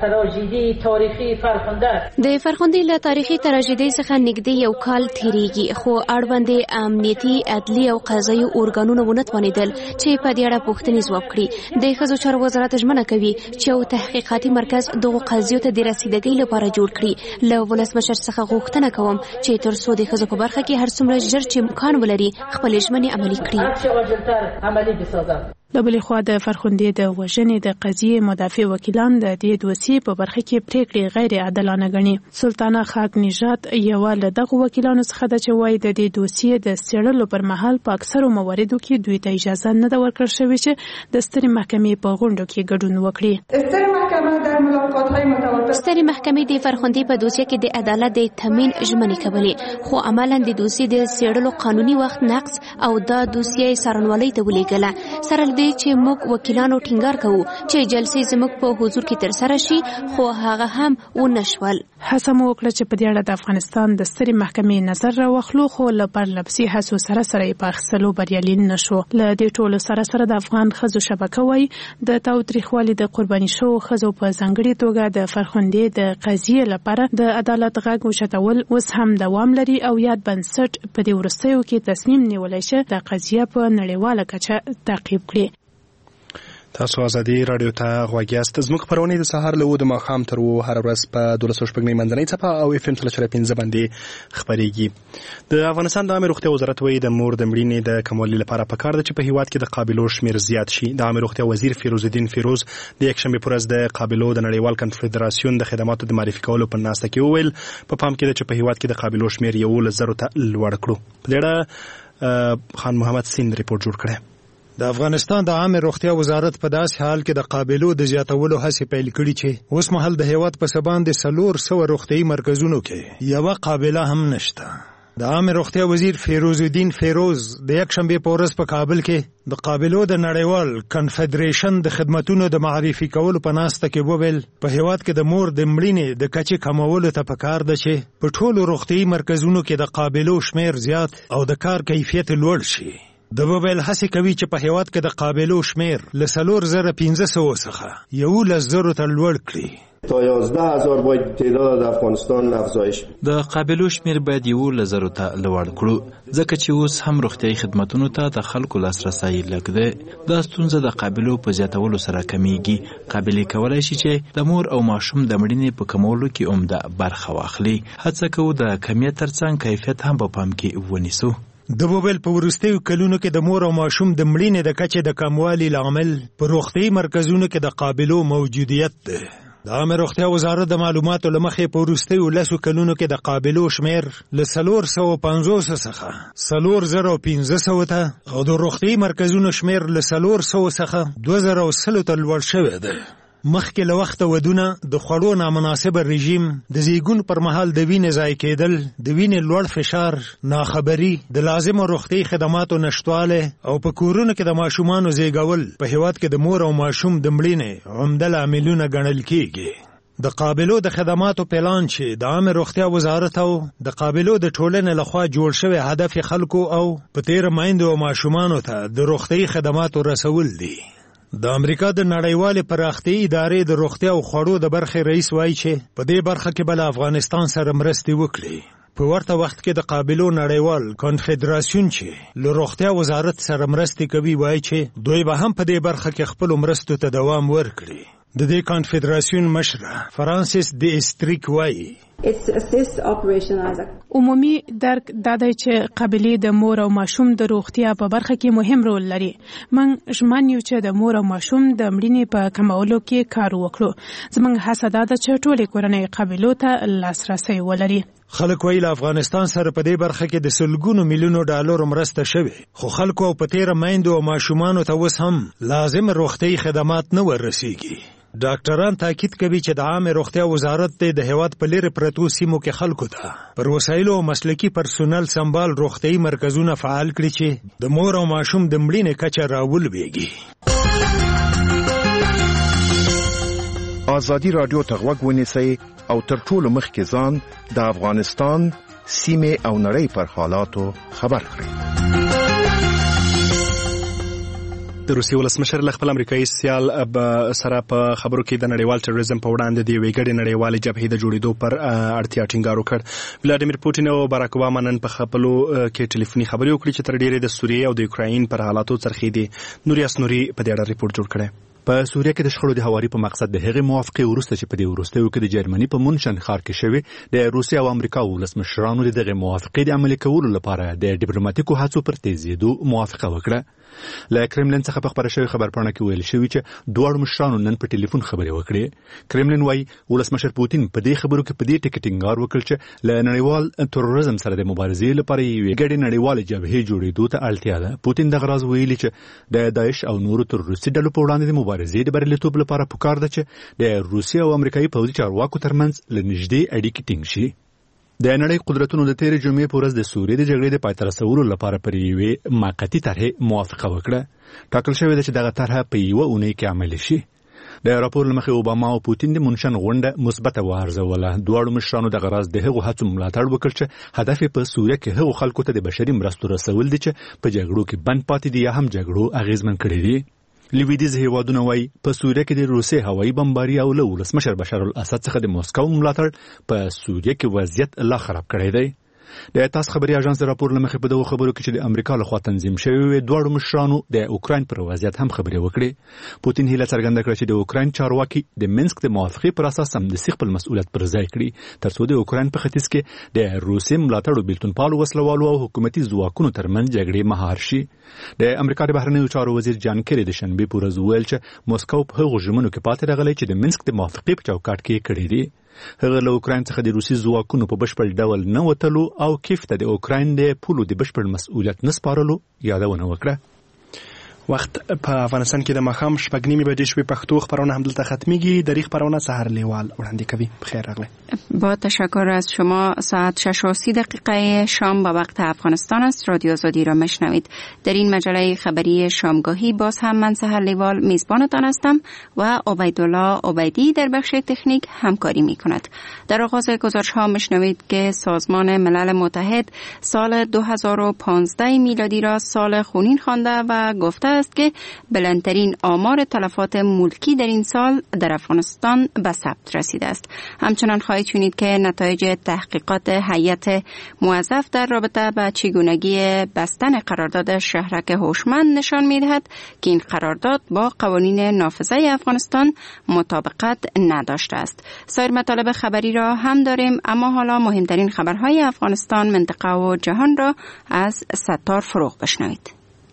د فرخندې له تاریخي تراژیدۍ څخه نږدې یو کال تیریږي، خو اړوندې امنیتي، عدلي او قضایي ارګانونه ونه توانېدل چې په دې اړه پوښتنې ځواب کړي. د ښځو چارو وزارت ژمنه کوي چې یو تحقیقاتي مرکز دغو قضیو ته د رسیدګۍ لپاره جوړ کړي. له ولسمشر څخه غوښتنه کوم چې تر څو د ښځو په برخه کې هر څومره ژر چې امکان ولري خپلې ژمنې عملي کړي. له بلې خوا د فرخندې د وژنې د قضیې مدافع وکیلان د دې دوسیې په برخه کې پریکړې غیر عادلانه ګڼي. سلطانه خاک نژاد یوه له دغو وکیلانو څخه ده چې وایي د دې دوسیې د څېړلو پر مهال په اکثرو مواردو کې دوی ته اجازه نه ده ورکړل شوې چې د سترې محکمې په غونډو کې ګډون وکړي. سترې محکمې د فرخندې په دوسیه کې د عدالت د تامین ژمنې کولې، خو عملاً د دوسیې د څېړلو قانوني وخت نقص او دا دوسیه څارنوالۍ ته ولېږله. سره له دې چې موږ وکیلانو ټینګار کوو چې جلسې زموږ په حضور کې ترسره شي، خو هغه هم ونه شول. هڅه مو وکړه چې په دې اړه د افغانستان د سترې محکمې نظر راواخلو، خو له پرلپسې هڅو سره یې په اخیستلو بریالي نه شو. له دې ټولو سره د افغان ښځو شبکه وایي د تاوتریخوالي د قرباني شوو ښځو په ځانګړي توګه د فرخندې د قضیې لپاره د عدالت غږ اوچتول اوس هم دوام لري او یاد بنسټ په دې وروستیو کې تصمیم نیولی شي د قضیه په نړیواله کچه تعقیب کړي. تاسو ازادي رادیو ته غوږ یاست. زموږ خپرونې د سهار له 9 ماښام تر هر ورځ په 12 منځنۍ څپه او FM 3.15 باندې خپرېږي. د افغانستان د عامه روغتیا وزارت وایي د مور د مړینې د کمولو لپاره پکار ده چې په هیواد کې د قابلو شمیر زیات شي. د عامه روغتیا وزیر فیروز الدین فیروز د یکشنبه پر ورځ د قابلو د نړیوال کنفدراسیون د خدماتو د معرفي کولو په ناسته کې وویل په پام کې ده چې په هیواد کې د قابلو شمیر 11,000 ته لوړ کړو. په دې اړه خان محمد سین ریپورت جوړ کړی. د افغانستان د عامه روغتیا وزارت په داس حال کې د قابلو د زیاتولو هڅې پیل کړي چې اوس مهال د هیواد په سبان د 400 روغتیايي مرکزونو کې یو قابله هم نشته. د عامه روغتیا وزیر فیروز الدین فیروز د یکشنبه په ورځ په کابل کې د قابلو د نړیوال کنفدریشن د خدماتو د معرفي کولو په ناسته کې وویل په هیواد کې د مور د مړینې د کچې کمولو ته پکار ده چې په ټولو روغتیايي مرکزونو کې د قابلو شمیر زیات او د کار کیفیت لوړ شي. د وویل هڅه کوي چې په هیواد کې د قابلو شمیر له 4,500 څخه 11,000 ته لوړ کړي. تا 11,000 باید تعداد د افغانستان افزایش. د قابلو شمیر باید 11,000 ته لوړ کړو ځکه چې اوس هم روغتیايي خدماتونو ته د خلکو لاسرسی لږ دی. دا ستونزه د قابلو په زیاتولو سره کمیږي. قابلې کولای شي چې د مور او ماشوم د مړینې په کمولو کې عمده برخه واخلي. هڅه کوو د کمیت ترڅنګ کیفیت هم په پام کې ونیسو. د وویل په وروستیو کلونو کې د مور او ماشوم د مړینې د کچې د کموالي لامل په روغتیايي مرکزونو کې د قابلو موجودیت ده. د عامه روغتیا وزارت د معلوماتو له مخې په وروستیو 10 کلونو کې د قابلو شمیر له 450 څخه 4,500 ته او د روغتیايي مرکزونو شمیر له 400 څخه 2,000 ته لوړ شوی ده. مخکې له وخته ودونه د خوړو نامناسب رژیم د زیږون پر مهال د وینې ضایع کېدل د وینې لوړ فشار ناخبري د لازمو روغتیايي خدماتو نشتواله او په کورونو کې د ماشومانو زیږول په هیواد کې د مور او ماشوم د مړینې عمده لاملونه ګڼل کېږي. د قابلو د خدماتو پلان چې د عامه روغتیا وزارت او د قابلو د ټولنې لخوا جوړ شوی هدف خلکو او په تیر میندو او ماشومانو ته د روغتیايي خدماتو رسول دي. د امریکا د نړیوالې پراختیايي ادارې د روغتیا او خوړو د برخې رئیس وایي چې په دې برخه کې بل افغانستان سره مرستې وکړي. په ورته وخت کې د قابلو نړیوال کنفدراسیون چې له روغتیا وزارت سره مرستې کوي وایي چې دوی به هم په دې برخه کې خپل مرستو ته دوام ورکړي. د دې کنفدراسیون مشر فرانسیس دی استریک وایي عمومي درک دا دی چې قابلې د مور او ماشوم د روغتیا په برخه کې مهم رول لري. موږ ژمن یو چې د مور او ماشوم د مړینې په کمولو کې کار وکړو. زموږ هڅه دا ده چې ټولې کورنۍ قابلو ته لاسرسی ولري. خلک وایي له افغانستان سره په دې برخه کې د سلګونو میلیونو ډالرو مرسته شوې خو خلکو په تیر میندو او ماشومانو ته اوس هم لازم روغتیايي خدمات نه ورسیږي. ډاکټران تاکید کوي چې د عامه روغتیا وزارت د هیواد په لری پرتو سیمو کې خلکو ته پر وسایلو او مسلکي پرسونل سمبال روغتیايي مرکزونه فعال کړي چې د مور او ماشوم د مړینې کچه راولويږي. ازادي رادیو ته غوږ ونیسئ او تر ټولو مخکې ځان د افغانستان سیمه او نړۍ پر حالاتو خبر کړئ. د روسیې ولسمشر له خپل امریکایي سیال سره په خبرو کې د نړیوال تروریزم په وړاندې د یوې ګډې نړیوالې جبهې د جوړېدو پر اړتیا ټینګار وکړ. ولادیمیر پوتین او باراک اوباما نن په خپلو کې ټلیفوني خبرې وکړې چې تر ډیرې د سوریې او د یوکراین پر حالاتو څرخېدې. نوري اسنوري په دې اړه ریپورت جوړ کړی. په سوریه کې د شخړو د هواري په مقصد د هغې موافقې وروسته چې په دې وروستیو کې د جرمني په مونشن ښار کې شوې د روسیې او امریکا ولسمشرانو د دغې موافقې د عملي کولو لپاره د ډیپلوماټیکو هڅو پر تیزېدو موافقه وکړه. له کرملین څخه په خبره شوې خبرپاڼه کې ویل شوي چې دواړو مشرانو نن په ټلیفون خبرې وکړې. کرملین وایي ولسمشر پوتین په دې خبرو کې په دې ټکي ټینګار وکړ چې له نړیوال تروریزم سره د مبارزې لپاره یوې ګډې نړیوالې جبهې جوړېدو ته اړتیا ده. پوتین دغه راز ویلي چې د داعش او نورو تروریستي ډلو په وړاندې د مبارزې د بریالیتوب لپاره پکار ده چې د روسیې او امریکایي پوځي چارواکو ترمنځ له نږدې اړیکې ټینګ شي. د نړۍ قدرتونو د تیرې جمعې په ورځ د سوریې د جګړې د پای ته رسولو لپاره پر یوې موقتي طرحې موافقه وکړه. ټاکل شوې ده چې دغه طرحه په یوه اونۍ کې عملي شي. د راپور له مخې اوباما او پوتین د مونشن غونډه مثبته وارزوله. دواړو مشرانو دغه راز د هغو هڅو ملاتړ وکړ چې هدف په سوریه کې هغو خلکو ته د بشري مرستو رسول دي چې په جګړو کې بند پاتې دي یا هم جګړو اغیزمن کړي دي. لویدیز هیوادونه وایي په سوریه کې د روسي هوایي بمباري او له ولسمشر بشار الاسد څخه د موسکو ملاتړ په سوریه کې وضعیت لا خراب کړی دی. د تاس خبري اژانس راپور لمخې په دغه خبرو کې چې د امریکا لخوا تنظیم شوی دوه مشرانو د اوکراین پر وضعیت هم خبري وکړي. پوتین هیله څرګنده کړه چې د اوکراین چارواکي د منسک د موافقې پر اساس هم د خپل مسؤلیت پر ځای کړي ترڅو د اوکراین په ختیځ کې د روسي ملاتړو بیلتونپالو وسلوالو او حکومتي ځواکونو ترمنځ جګړې مهار شي. د امریکا د بهرنیو چارو وزیر جان کری د شنبه په ورځ ویل چې موسکو په هغو ژمنو کې پاتې راغلی چې د منسک د موافقې په چوکاټ کې کړې دي. هغه له اوکراین څخه د روسي ځواکونو په بشپړ ډول نه وتلو او کیف ته د اوکراین د پولو د بشپړ مسؤلیت نه سپارلو یادونه وکړه. وخت په افغانستان کې د ماښام 6:30 بجې شوې پښتو خبرونه همدلته ختمیږي. د ریخ خبرونه سحر لیوال وړاندې کوي. بخیر راغلی. با تشکر از شما. ساعت 6:30 شام به وقت افغانستان است. رادیو آزادی را میشنوید. در این مجله خبری شامگاهی باز هم من سحر لیوال میزبانتان هستم و عبیدالله عبیدی در بخش تکنیک همکاری میکند. در آغاز گزارش ها میشنوید که سازمان ملل متحد سال 2015 میلادی را سال خونین خوانده و گفته است که بلندترین آمار تلفات ملکی در این سال در افغانستان به ثبت رسیده است. همچنان خواهید شنید که نتایج تحقیقات هیئت موظف در رابطه با چگونگی بستن قرارداد شهرک هوشمند نشان می‌دهد که این قرارداد با قوانین نافذه افغانستان مطابقت نداشته است. سایر مطالب خبری را هم داریم، اما حالا مهمترین خبرهای افغانستان، منطقه و جهان را از ستار فروغ بشنوید.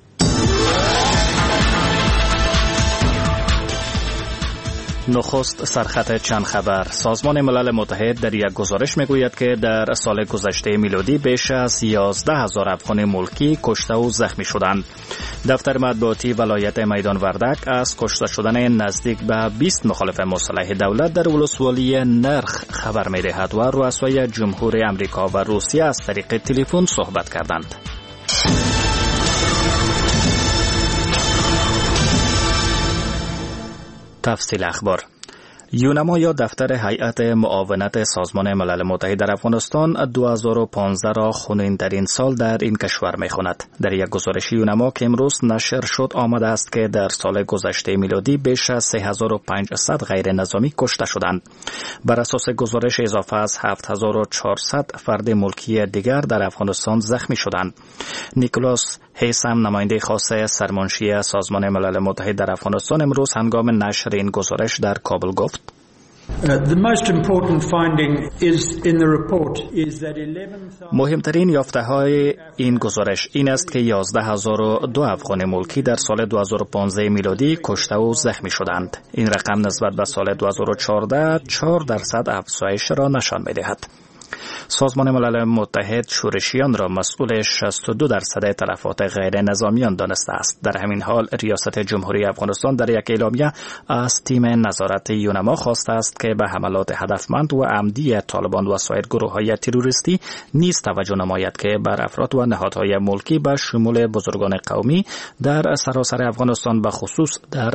نخست سرخط چند خبر. سازمان ملل متحد در یک گزارش میگوید که در سال گذشته میلادی بیش از 11,000 افغان ملکی کشته و زخمی شدند. دفتر مطبوعاتی ولایت میدان وردک از کشته شدن نزدیک به 20 مخالف مسلح دولت در ولسوالی نرخ خبر میدهد و رؤسای جمهور امریکا و روسیه از طریق تلفن صحبت کردند. تفصیل اخبار. یونما یا دفتر هیئت معاونت سازمان ملل متحد در افغانستان 2015 را خونین‌ترین سال در این کشور می‌خواند. در یک گزارش یونما که امروز نشر شد آمده است که در سال گذشته میلادی بیش از 3500 غیر نظامی کشته شدند. بر اساس گزارش اضافه از 7400 فرد ملکی دیگر در افغانستان زخمی شدند. نیکولاس هیسم، نماینده خاص سرمنشی سازمان ملل متحد در افغانستان، امروز هنگام نشر این گزارش در کابل گفت: مهمترین یافته‌های این گزارش این است که 11,002 افغان ملکی در سال 2015 میلادی کشته و زخمی شدند. این رقم نسبت به سال 2014 4% افزایش را نشان می‌دهد. سازمان ملل متحد شورشیان را مسئول 62% تلفات غیر نظامیان دانسته است. در همین حال ریاست جمهوری افغانستان در یک اعلامیه از تیم نظارت یونما خواسته است که به حملات هدفمند و عمدی طالبان و سایر گروه‌های تروریستی نیز توجه نماید که بر افراد و نهادهای ملکی به شمول بزرگان قومی در سراسر افغانستان، به خصوص در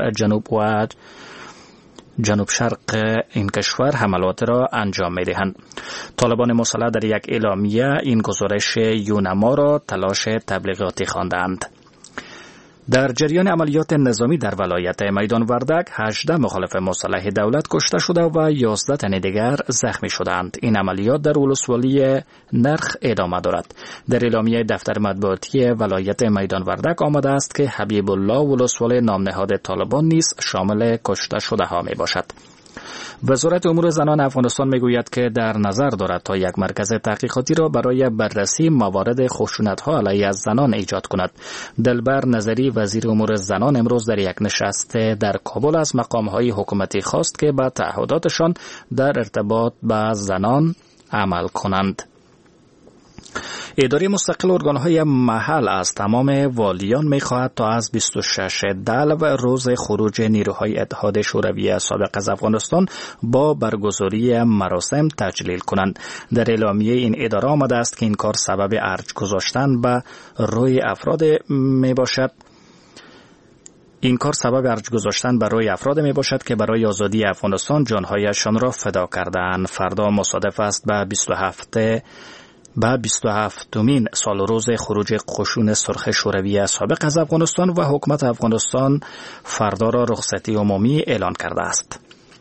جنوب شرق این کشور حملات را انجام می‌دهند. طالبان مسلح در یک اعلامیه این گزارش یونما را تلاش تبلیغاتی خواندند. در جریان عملیات نظامی در ولایت میدان وردک 18 مخالف مسلح دولت کشته شده و 11 تن دیگر زخمی شدند. این عملیات در ولسوالی نرخ ادامه دارد. در اعلامیه دفتر مطبوعاتی ولایت میدان وردک آمده است که حبیب الله ولسوالی نامنهاد طالبان نیز شامل کشته شده ها می باشد. وزارت امور زنان افغانستان میگوید که در نظر دارد تا یک مرکز تحقیقاتی را برای بررسی موارد خشونت‌ها علیه زنان ایجاد کند. دلبر نظری، وزیر امور زنان، امروز در یک نشست در کابل از مقام‌های حکومتی خواست که به تعهداتشان در ارتباط با زنان عمل کنند. اداره مستقل ارگان‌های محل از تمام والیان می‌خواهد تا از 26 دلو روز خروج نیروهای اتحاد شوروی سابق از افغانستان با برگزاری مراسم تجلیل کنند. در اعلامیه این اداره آمده است که این کار سبب ارج گذاشتن به روی افراد میباشد. این کار سبب ارج گذاشتن بر روی افراد می باشد که برای آزادی افغانستان جانهایشان را فدا کردند. فردا مصادف است به 27 به 27مین سال روز خروج قشون سرخ شوروی سابق از افغانستان و حکومت افغانستان فردا را رخصتی عمومی اعلان کرده است.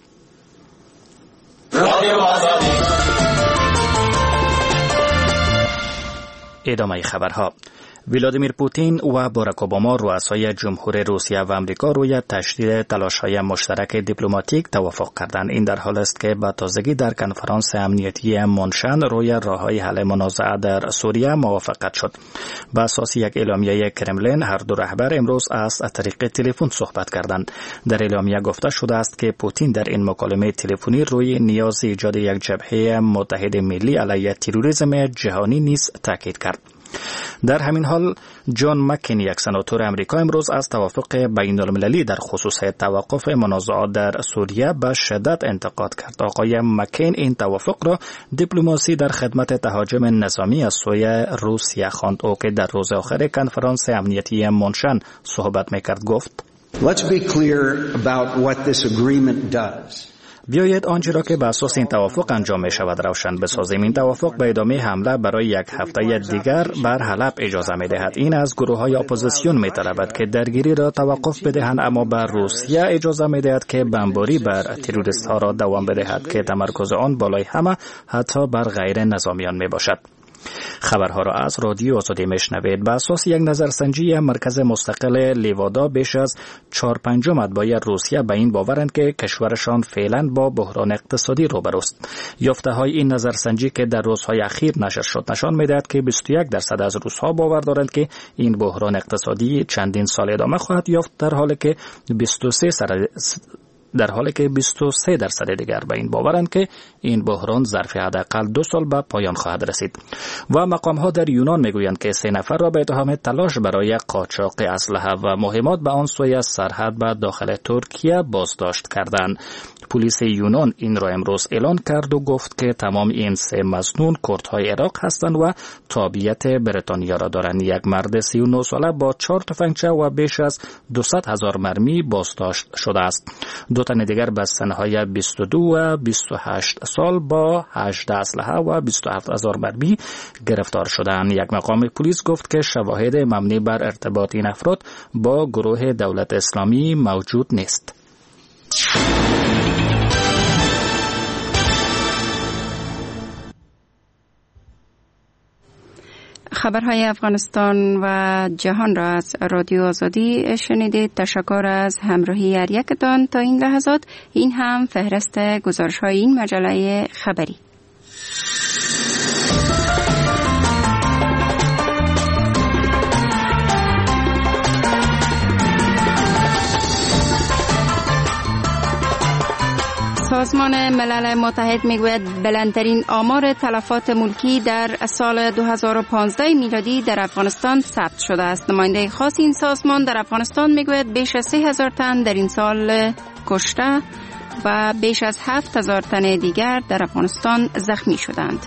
ادامه خبرها. ولادیمیر پوتین و باراک اوباما رؤسای جمهور روسیه و آمریکا روی تشدید تلاش‌های مشترک دیپلماتیک توافق کردند. این در حالی است که به تازگی در کنفرانس امنیتی مونشن روی راه‌های حل منازعه در سوریه موافقت شد. بر اساس یک اعلامیه کرملین هر دو رهبر امروز از طریق تلفن صحبت کردند. در اعلامیه گفته شده است که پوتین در این مکالمه تلفنی روی نیاز ایجاد یک جبهه متحد ملی علیه تروریسم جهانی نیز تاکید کرد. در همین حال جان مکین یک سناتور امریکا امروز از توافق بین المللی در خصوص توقف منازعات در سوریه به شدت انتقاد کرد. آقای مکین این توافق را دیپلماسی در خدمت تهاجم نظامی از سوی روسیه خواند. او که در روز آخر کنفرانس امنیتی مونشن صحبت میکرد گفت: Let's be clear about what this agreement does. بیایید آنچه را که به اساس این توافق انجام می شود روشن بسازیم. این توافق به ادامه حمله برای یک هفته دیگر بر حلب اجازه می دهد. این از گروه های اپوزیسیون می طلبد که درگیری را توقف بدهند، اما بر روسیه اجازه می دهد که بمباری بر تروریست ها را دوام بدهد که تمرکز آن بالای همه حتی بر غیر نظامیان می باشد. خبرها را از رادیو آزادی میشنوید. به اساس یک نظرسنجی مرکز مستقل لیوادا بیش از 4/5 مطبوع روسیه به این باورند که کشورشان فعلا با بحران اقتصادی روبروست. یافته‌های این نظرسنجی که در روزهای اخیر نشر شد نشان می‌دهد که 21% از روس‌ها باور دارند که این بحران اقتصادی چندین سال ادامه خواهد یافت، در حالی که 23% دیگر به این باورند که این بحران ظرف حداقل 2 سال به پایان خواهد رسید. و مقام‌ها در یونان میگویند که 3 نفر را به اتهام تلاش برای قاچاق اسلحه و مهمات به آن سوی سرحد به داخل ترکیه بازداشت کردند. پلیس یونان این را امروز اعلان کرد و گفت که تمام این 3 مظنون کردهای عراق هستند و تابعیت بریتانیا را دارند. یک مرد 39 ساله با 4 تفنگچه و بیش از 200,000 مرمی بازداشت شده است. 2 تن دیگر به سنهای 22 و 28 سال با 18 اسلحه و 27,000 مرمی گرفتار شدند. یک مقام پلیس گفت که شواهد مبنی بر ارتباط این افراد با گروه دولت اسلامی موجود نیست. خبرهای افغانستان و جهان را از رادیو آزادی شنیدید. تشکر از همراهی هر یکتان تا این لحظات. این هم فهرست گزارش‌های این مجله خبری. سازمان ملل متحد میگوید بلندترین آمار تلفات ملکی در سال 2015 میلادی در افغانستان ثبت شده است. نماینده خاص این سازمان در افغانستان میگوید بیش از 3,000 تن در این سال کشته و بیش از 7,000 تن دیگر در افغانستان زخمی شدند.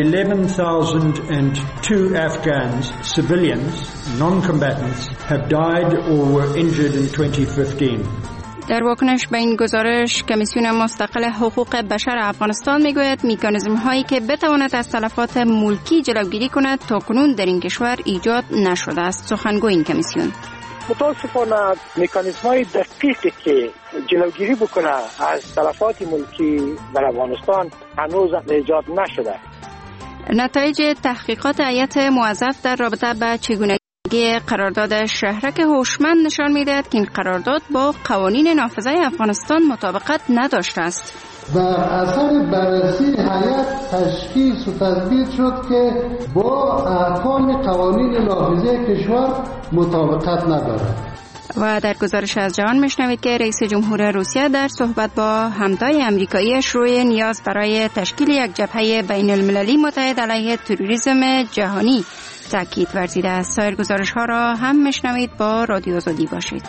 11,002 Afghans, civilians, non-combatants, have died or were injured in 2015. در واکنش به این گزارش کمیسیون مستقل حقوق بشر افغانستان میگوید مکانیزم هایی که بتواند از تلفات ملکی جلوگیری کند تاکنون در این کشور ایجاد نشده است. سخنگوی این کمیسیون: متاسفانه مکانیزم های دقیقی که جلوگیری بکنه از تلفات ملکی در افغانستان هنوز ایجاد نشده. نتایج تحقیقات هیئت موظف در رابطه با چگونگی قرارداد شهرک هوشمند نشان می‌دهد که این قرارداد با قوانین نافذه افغانستان مطابقت نداشته است. در اثر بررسی هیئت تشخیص و تثبیت شد که با احکام قوانین نافذه کشور مطابقت ندارد. و در گزارش از جهان میشنوید که رئیس جمهور روسیه در صحبت با همتای امریکاییش روی نیاز برای تشکیل یک جبهه بین المللی متحد علیه تروریسم جهانی تاکید ورزیده است. سایر گزارش ها را هم میشنوید. با رادیو آزادی باشید.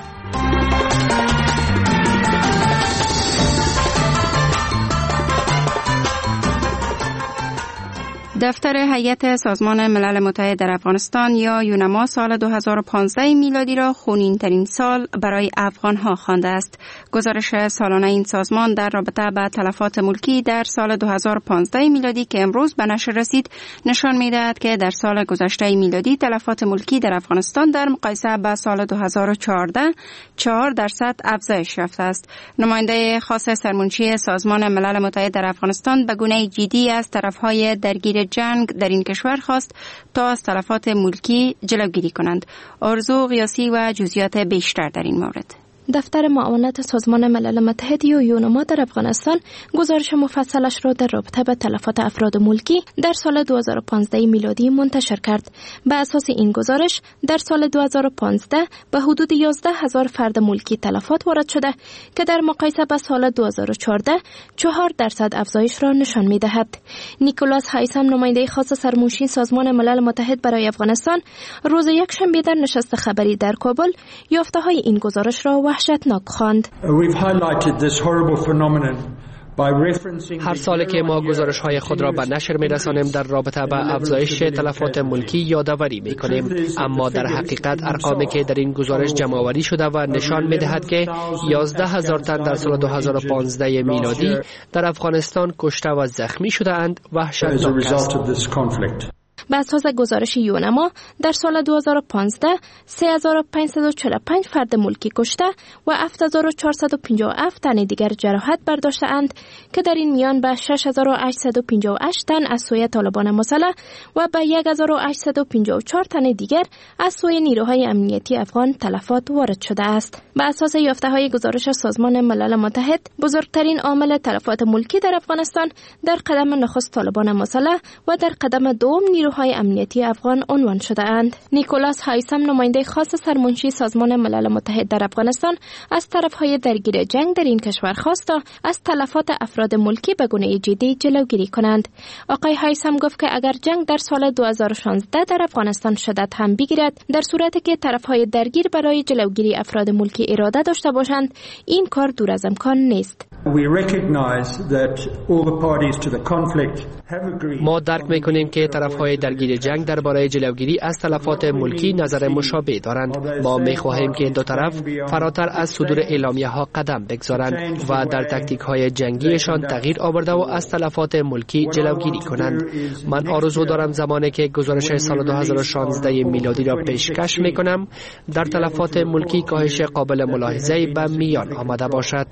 دفتر هیئت سازمان ملل متحد در افغانستان یا یونما سال 2015 میلادی را خونین‌ترین سال برای افغان‌ها خوانده است. گزارش سالانه این سازمان در رابطه با تلفات ملکی در سال 2015 میلادی که امروز به نشر رسید نشان می‌دهد که در سال گذشته میلادی تلفات ملکی در افغانستان در مقایسه با سال 2014 4% افزایش یافته است. نماینده خاص سرمنشی سازمان ملل متحد در افغانستان به گونه جدی از طرف‌های درگیر جنگ در این کشور خواست تا از تلفات ملکی جلوگیری کنند. آرزو قیاسی و جزئیات بیشتر در این مورد. دفتر معاونت سازمان ملل متحد یا یونما در افغانستان گزارش مفصلش را در رابطه با تلفات افراد ملکی در سال 2015 میلادی منتشر کرد. به اساس این گزارش در سال 2015 به حدود 11,000 فرد ملکی تلفات وارد شده که در مقایسه با سال 2014 4% افزایش را نشان می‌دهد. نیکولاس هایسم نماینده خاص سرمنشی سازمان ملل متحد برای افغانستان روز یکشنبه در نشست خبری در کابل یافته‌های این گزارش را وحشتناک خواند. هر سال که ما گزارش‌های خود را به نشر می‌رسانیم در رابطه با افزایش تلفات ملکی یادآوری می‌کنیم، اما در حقیقت ارقامی که در این گزارش جمع‌آوری شده و نشان می‌دهد که 11,000 تن در سال 2015 میلادی در افغانستان کشته و زخمی شده‌اند وحشتناک است. به اساس گزارش یونما در سال 2015 3,545 فرد ملکی کشته و 7,457 تن دیگر جراحت برداشته‌اند که در این میان به 6,858 تن از سوی طالبان مسلح و به 1,854 تن دیگر از سوی نیروهای امنیتی افغان تلفات وارد شده است. به اساس یافته‌های گزارش سازمان ملل متحد بزرگترین عامل تلفات ملکی در افغانستان در قدم نخست طالبان مسلح و در قدم دوم نیروهای امنیتی افغان عنوان شده اند. نیکولاس هایسم نماینده خاص سرمنشی سازمان ملل متحد در افغانستان از طرفهای درگیر جنگ در این کشور خواست تا از تلفات افراد ملکی به گونه جدی جلوگیری کنند. آقای هایسم گفت که اگر جنگ در سال 2016 در افغانستان شدت هم بگیرد، در صورتی که طرفهای درگیر برای جلوگیری افراد ملکی اراده داشته باشند، این کار دور از امکان نیست. ما درک می‌کنیم که طرف‌های درگیر جنگ درباره جلوگیری از تلفات ملکی نظر مشابه دارند. ما می‌خواهیم که دو طرف فراتر از صدور اعلامیه‌ها قدم بگذارند و در تاکتیک‌های جنگیشان تغییر آورده و از تلفات ملکی جلوگیری کنند. من آرزو دارم زمانی که گزارش سال 2016 میلادی را پیشکش می‌کنم در تلفات ملکی کاهش قابل ملاحظه‌ای به میان آمده باشد.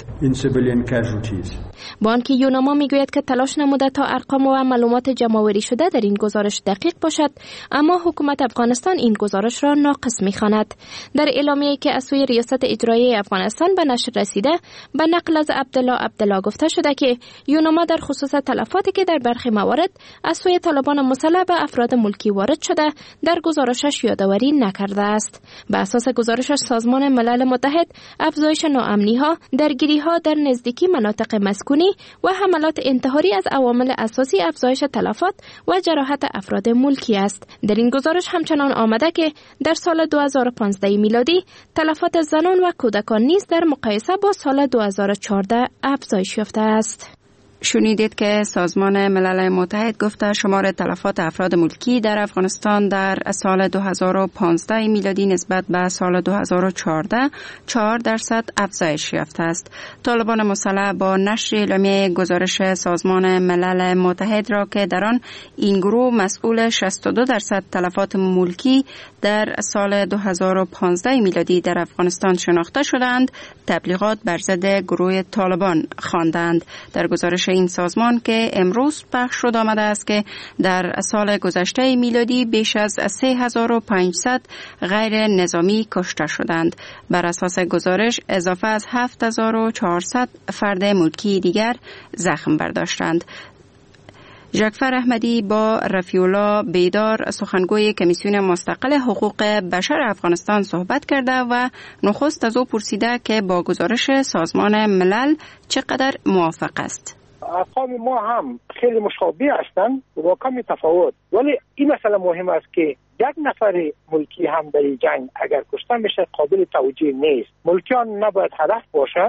بانک یونما میگوید که تلاش نموده تا ارقام و معلومات جمع‌آوری شده در این گزارش دقیق باشد، اما حکومت افغانستان این گزارش را ناقص می‌خواند. در اعلامیه‌ای که از سوی ریاست اجرایی افغانستان به نشر رسیده، به نقل از عبدالله گفته شده که یونما در خصوص تلفاتی که در برخی موارد از سوی طالبان مسلح به افراد ملکی وارد شده، در گزارشش یادآوری نکرده است. به اساس گزارش سازمان ملل متحد، افزایش ناامنی‌ها، درگیری‌ها در نزدیکی مناطق مسکونی و حملات انتحاری از عوامل اساسی افزایش تلفات و جراحت افراد ملکی است. در این گزارش همچنان آمده که در سال 2015 میلادی تلفات زنان و کودکان نیز در مقایسه با سال 2014 افزایش یافته است. شنیدید که سازمان ملل متحد گفته شمار تلفات افراد ملکی در افغانستان در سال 2015 میلادی نسبت به سال 2014 4% افزایش یافته است. طالبان مسلح با نشر اعلامیه گزارش سازمان ملل متحد را که در آن این گروه مسئول 62% تلفات ملکی در سال 2015 میلادی در افغانستان شناخته شدند، تبلیغات بر ضد گروه طالبان خواندند. در گزارش این سازمان که امروز پخش شد آمده است که در سال گذشته میلادی بیش از 3500 غیر نظامی کشته شدند. بر اساس گزارش اضافه از 7400 فرد ملکی دیگر زخم برداشتند. ژاکفر احمدی با رفیع‌الله بیدار سخنگوی کمیسیون مستقل حقوق بشر افغانستان صحبت کرده و نخست از او پرسیده که با گزارش سازمان ملل چقدر موافق است. ارقام ما هم خیلی مشابه هستند با کمی تفاوت، ولی این مسئله مهم است که یک نفر ملکی هم در جنگ اگر کشته میشه قابل توجیه نیست. ملکیان نباید هدف باشند،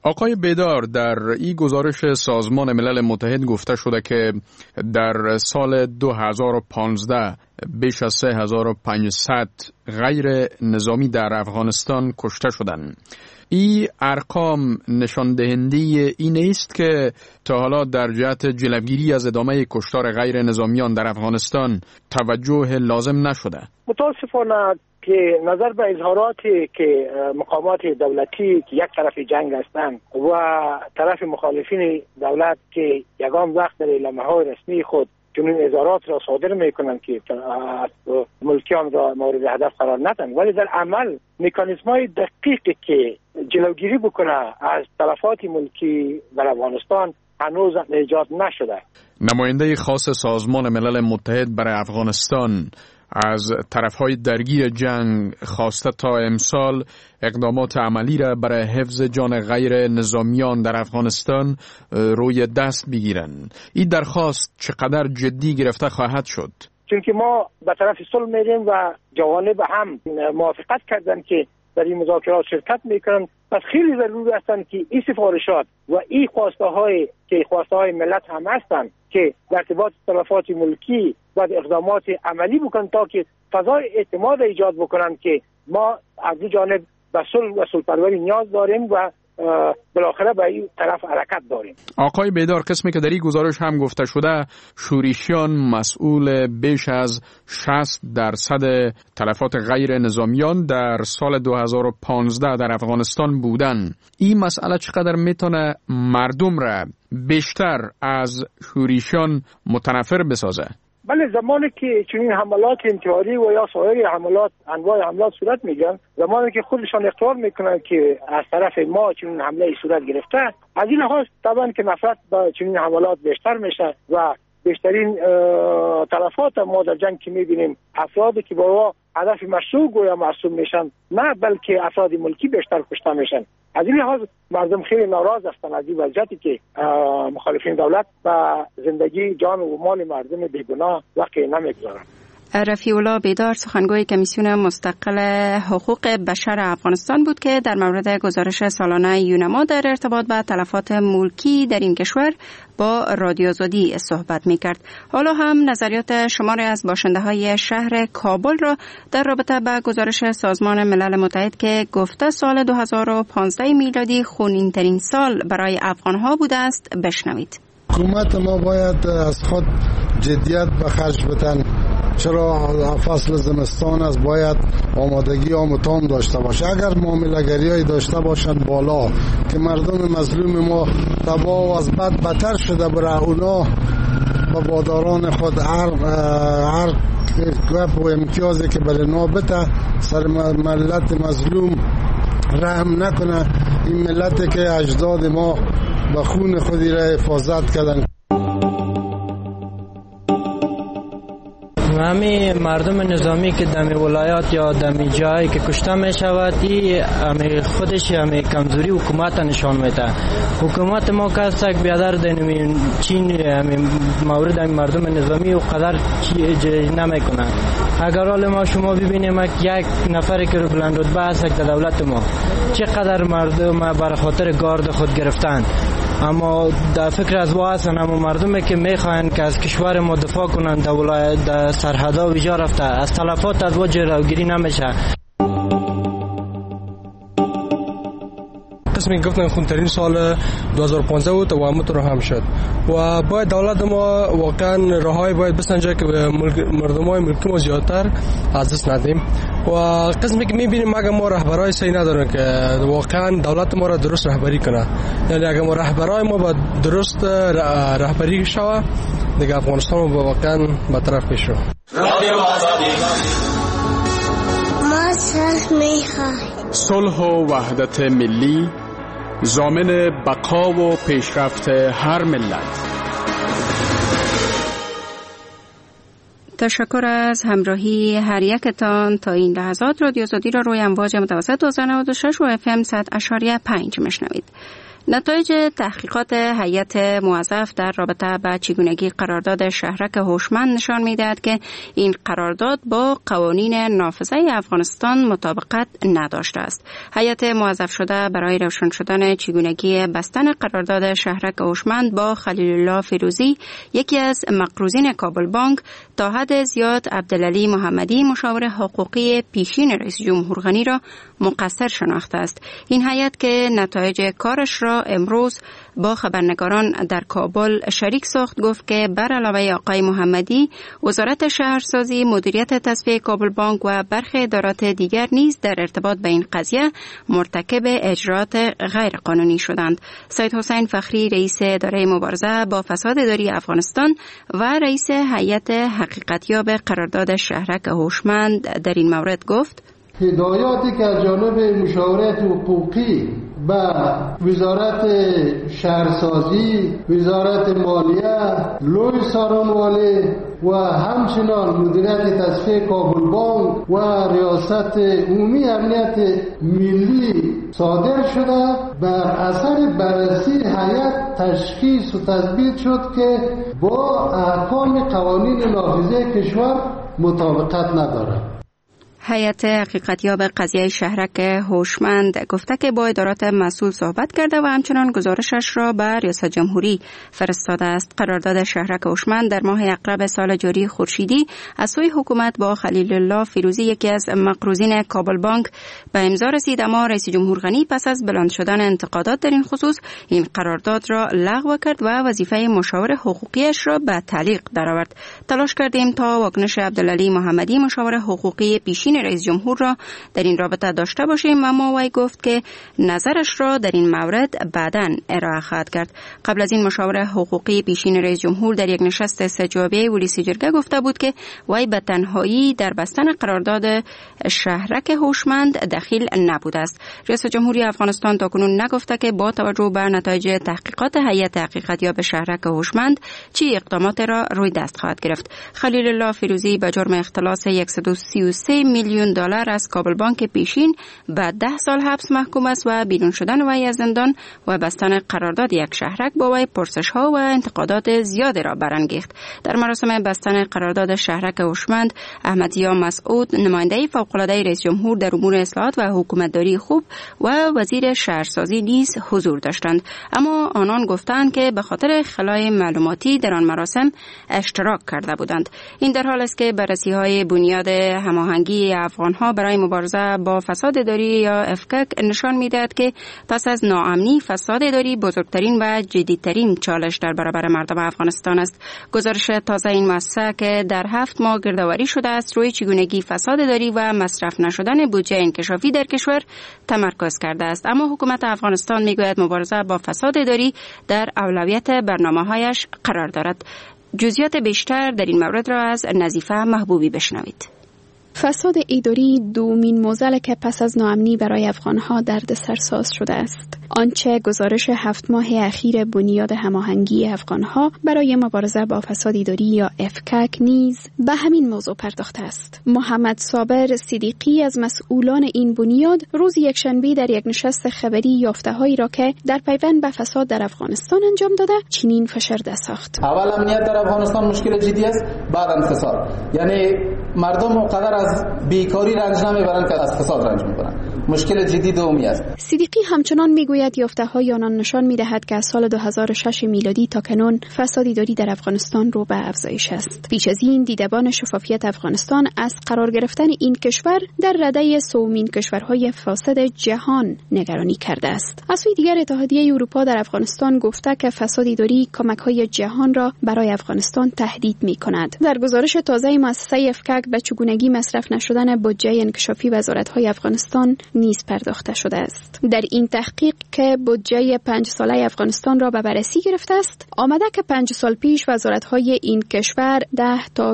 آقای بیدار، در این گزارش سازمان ملل متحد گفته شده که در سال 2015 بیش از 3500 غیر نظامی در افغانستان کشته شدند. این ارقام نشان دهنده این است که تا حالا در جهت جلوگیری از ادامه کشتار غیر نظامیان در افغانستان توجه لازم نشده. متاسفانه که نظر به اظهاراتی که مقامات دولتی که یک طرف جنگ هستند و طرف مخالفین دولت که یگان وقت در اعلامیه‌های رسمی خود چنین اظهارات را صادر میکنند که ملکیان را مورد هدف قرار ندهند، ولی در عمل مکانیزم‌های دقیقی که جلوگیری بکنه از تلفات ملکی در افغانستان هنوز ایجاد نشده. نماینده خاص سازمان ملل متحد برای افغانستان از طرفهای درگیر جنگ خواسته تا امسال اقدامات عملی را برای حفظ جان غیر نظامیان در افغانستان روی دست بگیرند. این درخواست چقدر جدی گرفته خواهد شد؟ چون که ما به طرف صلح میریم و جوانب هم موافقت کردن که در این مذاکرات شرکت میکنن، پس خیلی ضروری هستند که این سفارشات و این خواسته های ملت هم هستند که در ارتباط تلفات ملکی و اقدامات عملی بکنن تا که فضای اعتماد ایجاد بکنن که ما از دو جانب به صلح و صلح‌پروری نیاز داریم و بالاخره به این طرف حرکت داریم. آقای بیدار، قسمی که در این گزارش هم گفته شده شورشیان مسئول بیش از 60% تلفات غیر نظامیان در سال 2015 در افغانستان بودن. این مسئله چقدر میتونه مردم را بیشتر از شورشیان متنفر بسازه؟ بله، زمانی که چنین حملات انتحاری و یا سایر حملات انواع حملات صورت میگیرن، زمانی که خودشان اقرار میکنن که از طرف ما چنین حمله صورت گرفته، از این لحاظ طبعا که نفرت با چنین حملات بیشتر میشه و بیشترین تلفات ما در جنگ که میبینیم افرادی که با هدف مشروع گویا معصوم میشن، نه بلکه افراد ملکی بیشتر کشته میشن. از این لحاظ مردم خیلی ناراض هستند از این وضعیتی که مخالفین دولت و زندگی جان و مال مردم بیگناه وقتی نمیگذارند. رفیع الله بیدار، سخنگوی کمیسیون مستقل حقوق بشر افغانستان بود که در مورد گزارش سالانه یونما در ارتباط با تلفات ملکی در این کشور با رادیو آزادی صحبت می‌کرد. حالا هم نظریات شماری از باشنده‌های شهر کابل را در رابطه با گزارش سازمان ملل متحد که گفته سال 2015 میلادی خونین‌ترین سال برای افغان‌ها بوده است بشنوید. حکومت ما باید از خود جدیت به خرج بدن، چرا فصل زمستان است، باید آمادگی آمتام داشته باشه. اگر معامله‌گری‌ای داشته باشند بالا که مردم مظلوم ما تباه و از بد بدتر شده، برای اونا و باداران خود هر گپ و امتیازی که برای نابته سر ملت مظلوم رحم نکنه. این ملتی که اجداد ما به خون خودی را حفاظت کردن. همه مردم نظامی که دمی ولایات یا دمی جایی که کشته می شود، این خودش همه کمزوری حکومت نشان میده. حکومت ما کسک بیادر دنمی چین همه مورد همه مردم نظامی و قدر نمیکنه. اگر حال ما شما ببینیم یک نفری که رو بلند رتبه هست در دولت ما چقدر مردم بر خاطر گارد خود گرفتن، اما در فکر از وا هستن، اما مردمی که میخواین که از کشور ما دفاع کنن در ولایت در سرحدا ویجا رفته، از تلفات از وا جلوگیری نمیشه. قسمی گفتن خونترین سال 2015 بود و همونطور هم شد و باید دولت ما واقعا راههای باید بسنجه که مردمای ملکی ما زیادتر از دست ندیم و قسمی که میبینیم اگر ما رهبرای صحیح ندارن که واقعا دولت ما را درست رهبری کنه، یعنی اگر ما رهبرای ما با درست رهبری شوه دیگه افغانستان ما واقعا به طرف پیش رو. ما صلح میخواهیم. صلح و وحدت ملی ضامن بقا و پیشرفت هر ملت. تشکر از همراهی هر یکتان. تا این لحظات رادیو آزادی را روی امواج متوسط 1296 و FM 100.5 مشنوید. نتایج تحقیقات هیئت موظف در رابطه با چگونگی قرارداد شهرک هوشمند نشان می‌دهد که این قرارداد با قوانین نافذه افغانستان مطابقت نداشته است. هیئت موظف شده برای روشن شدن چگونگی بستن قرارداد شهرک هوشمند با خلیل الله فیروزی، یکی از مقروضین کابل بانک، تا حد زیاد عبدالعلی محمدی، مشاور حقوقی پیشین رئیس جمهور غنی را مقصر شناخته است. این هیئت که نتایج کارش را امروز با خبرنگاران در کابل شریک ساخت، گفت که بر علاوه آقای محمدی، وزارت شهرسازی، مدیریت تصفیه کابل بانک و برخی ادارات دیگر نیز در ارتباط به این قضیه مرتکب اجرات غیر قانونی شدند. سید حسین فخری، رئیس اداره مبارزه با فساد اداری افغانستان و رئیس هیئت حقیقتیاب قرارداد شهرک هوشمند در این مورد گفت: هدایاتی که از جانب مشاورت حقوقی به وزارت شهرسازی، وزارت مالیه، لوی سارانوالی و همچنان مدیریت تصفیه کابل بانک و ریاست عمومی امنیت ملی صادر شده، بر اثر بررسی هیئت تشخیص و تثبیت شد که با احکام قوانین نافذه کشور مطابقت ندارد. هیئت حقیقتیاب قضیه شهرک هوشمند گفته که با ادارات مسئول صحبت کرده و همچنان گزارشش را به ریاست جمهوری فرستاده است. قرارداد شهرک هوشمند در ماه اقرب سال جاری خورشیدی از سوی حکومت با خلیل الله فیروزی، یکی از مقروضین کابل بانک، به امضا رسید، اما رئیس جمهور غنی پس از بلند شدن انتقادات در این خصوص این قرارداد را لغو کرد و وظیفه مشاور حقوقیش را به تعلیق درآورد. تلاش کردیم تا واکنش عبدالعلی محمدی، مشاور حقوقی پیشین رئیس جمهور، را در این رابطه داشته باشیم، اما وی گفت که نظرش را در این مورد بعداً ارائه خواهد کرد. قبل از این مشاور حقوقی پیشین رئیس جمهور در یک نشست استجابه ولسی جرگه گفته بود که وی به تنهایی در بستن قرارداد شهرک هوشمند دخیل نبوده است. رئیس جمهوری افغانستان تاکنون نگفته که با توجه به نتایج تحقیقات هیئت حقیقتیاب شهرک هوشمند چه اقدامات را روی دست خواهد گرفت. خلیل الله فیروزی به جرم اختلاس 133 میلیون دلار از کابل بانک پیشین به 10 سال حبس محکوم است و بیرون شدن وی از زندان و بستن قرارداد یک شهرک با وی پرسش‌ها و انتقادات زیادی را برانگیخت. در مراسم بستن قرارداد شهرک هوشمند، احمد ضیا مسعود، نماینده فوق‌العاده رئیس جمهور در امور اصلاحات و حکومتداری خوب و وزیر شهرسازی نیز حضور داشتند، اما آنان گفتند که به خاطر خلای معلوماتی در آن مراسم اشتراک کرده بودند. این در حال است که بررسی‌های بنیاد هماهنگی افغان‌ها برای مبارزه با فساد اداری یا افکک نشان می‌دهد که پس از ناامنی، فساد اداری بزرگترین و جدی‌ترین چالش در برابر مردم افغانستان است. گزارش تازه این مؤسسه که در 7 ماه گردآوری شده است روی چگونگی فساد اداری و مصرف نشدن بودجه انکشافی در کشور تمرکز کرده است، اما حکومت افغانستان می‌گوید مبارزه با فساد اداری در اولویت برنامه‌هایش قرار دارد. جزئیات بیشتر در این مورد را از نظیفه محبوبی بشنوید. فساد اداری دومین معضل که پس از ناامنی برای افغانها دردسرساز شده است. آنچه گزارش 7 ماه اخیر بنیاد هماهنگی افغانها برای مبارزه با فساد اداری یا افکک نیز به همین موضوع پرداخته است. محمد صابر صدیقی از مسئولان این بنیاد روز یکشنبه در یک نشست خبری یافته‌هایی را که در پیوند به فساد در افغانستان انجام داده چنین فشرده ساخت. اول امنیت در افغانستان مشکل جدی است، بعد فساد. یعنی مردم مقدر از بیکاری رنج نمیبرند که از فساد رنج میبرند. مشکل جدی دومی است. صدیقی همچنان میگوید یافته‌های آنان نشان میدهد که از سال 2006 میلادی تا کنون فساد اداری در افغانستان رو به افزایش است. پیش از این دیدبان شفافیت افغانستان از قرار گرفتن این کشور در رده سومین کشورهای فاسد جهان نگرانی کرده است. از سوی دیگر اتحادیه اروپا در افغانستان گفته که فساد اداری کمک‌های جهان را برای افغانستان تهدید می‌کند. در گزارش تازه مؤسسه افکک به چگونگی مصرف نشدن بودجه انکشافی وزارت‌های افغانستان نیز پرداخته شده است. در این تحقیق که بودجه 5 ساله افغانستان را به بررسی گرفته است، آمده که 5 سال پیش وزارت‌های این کشور 10 تا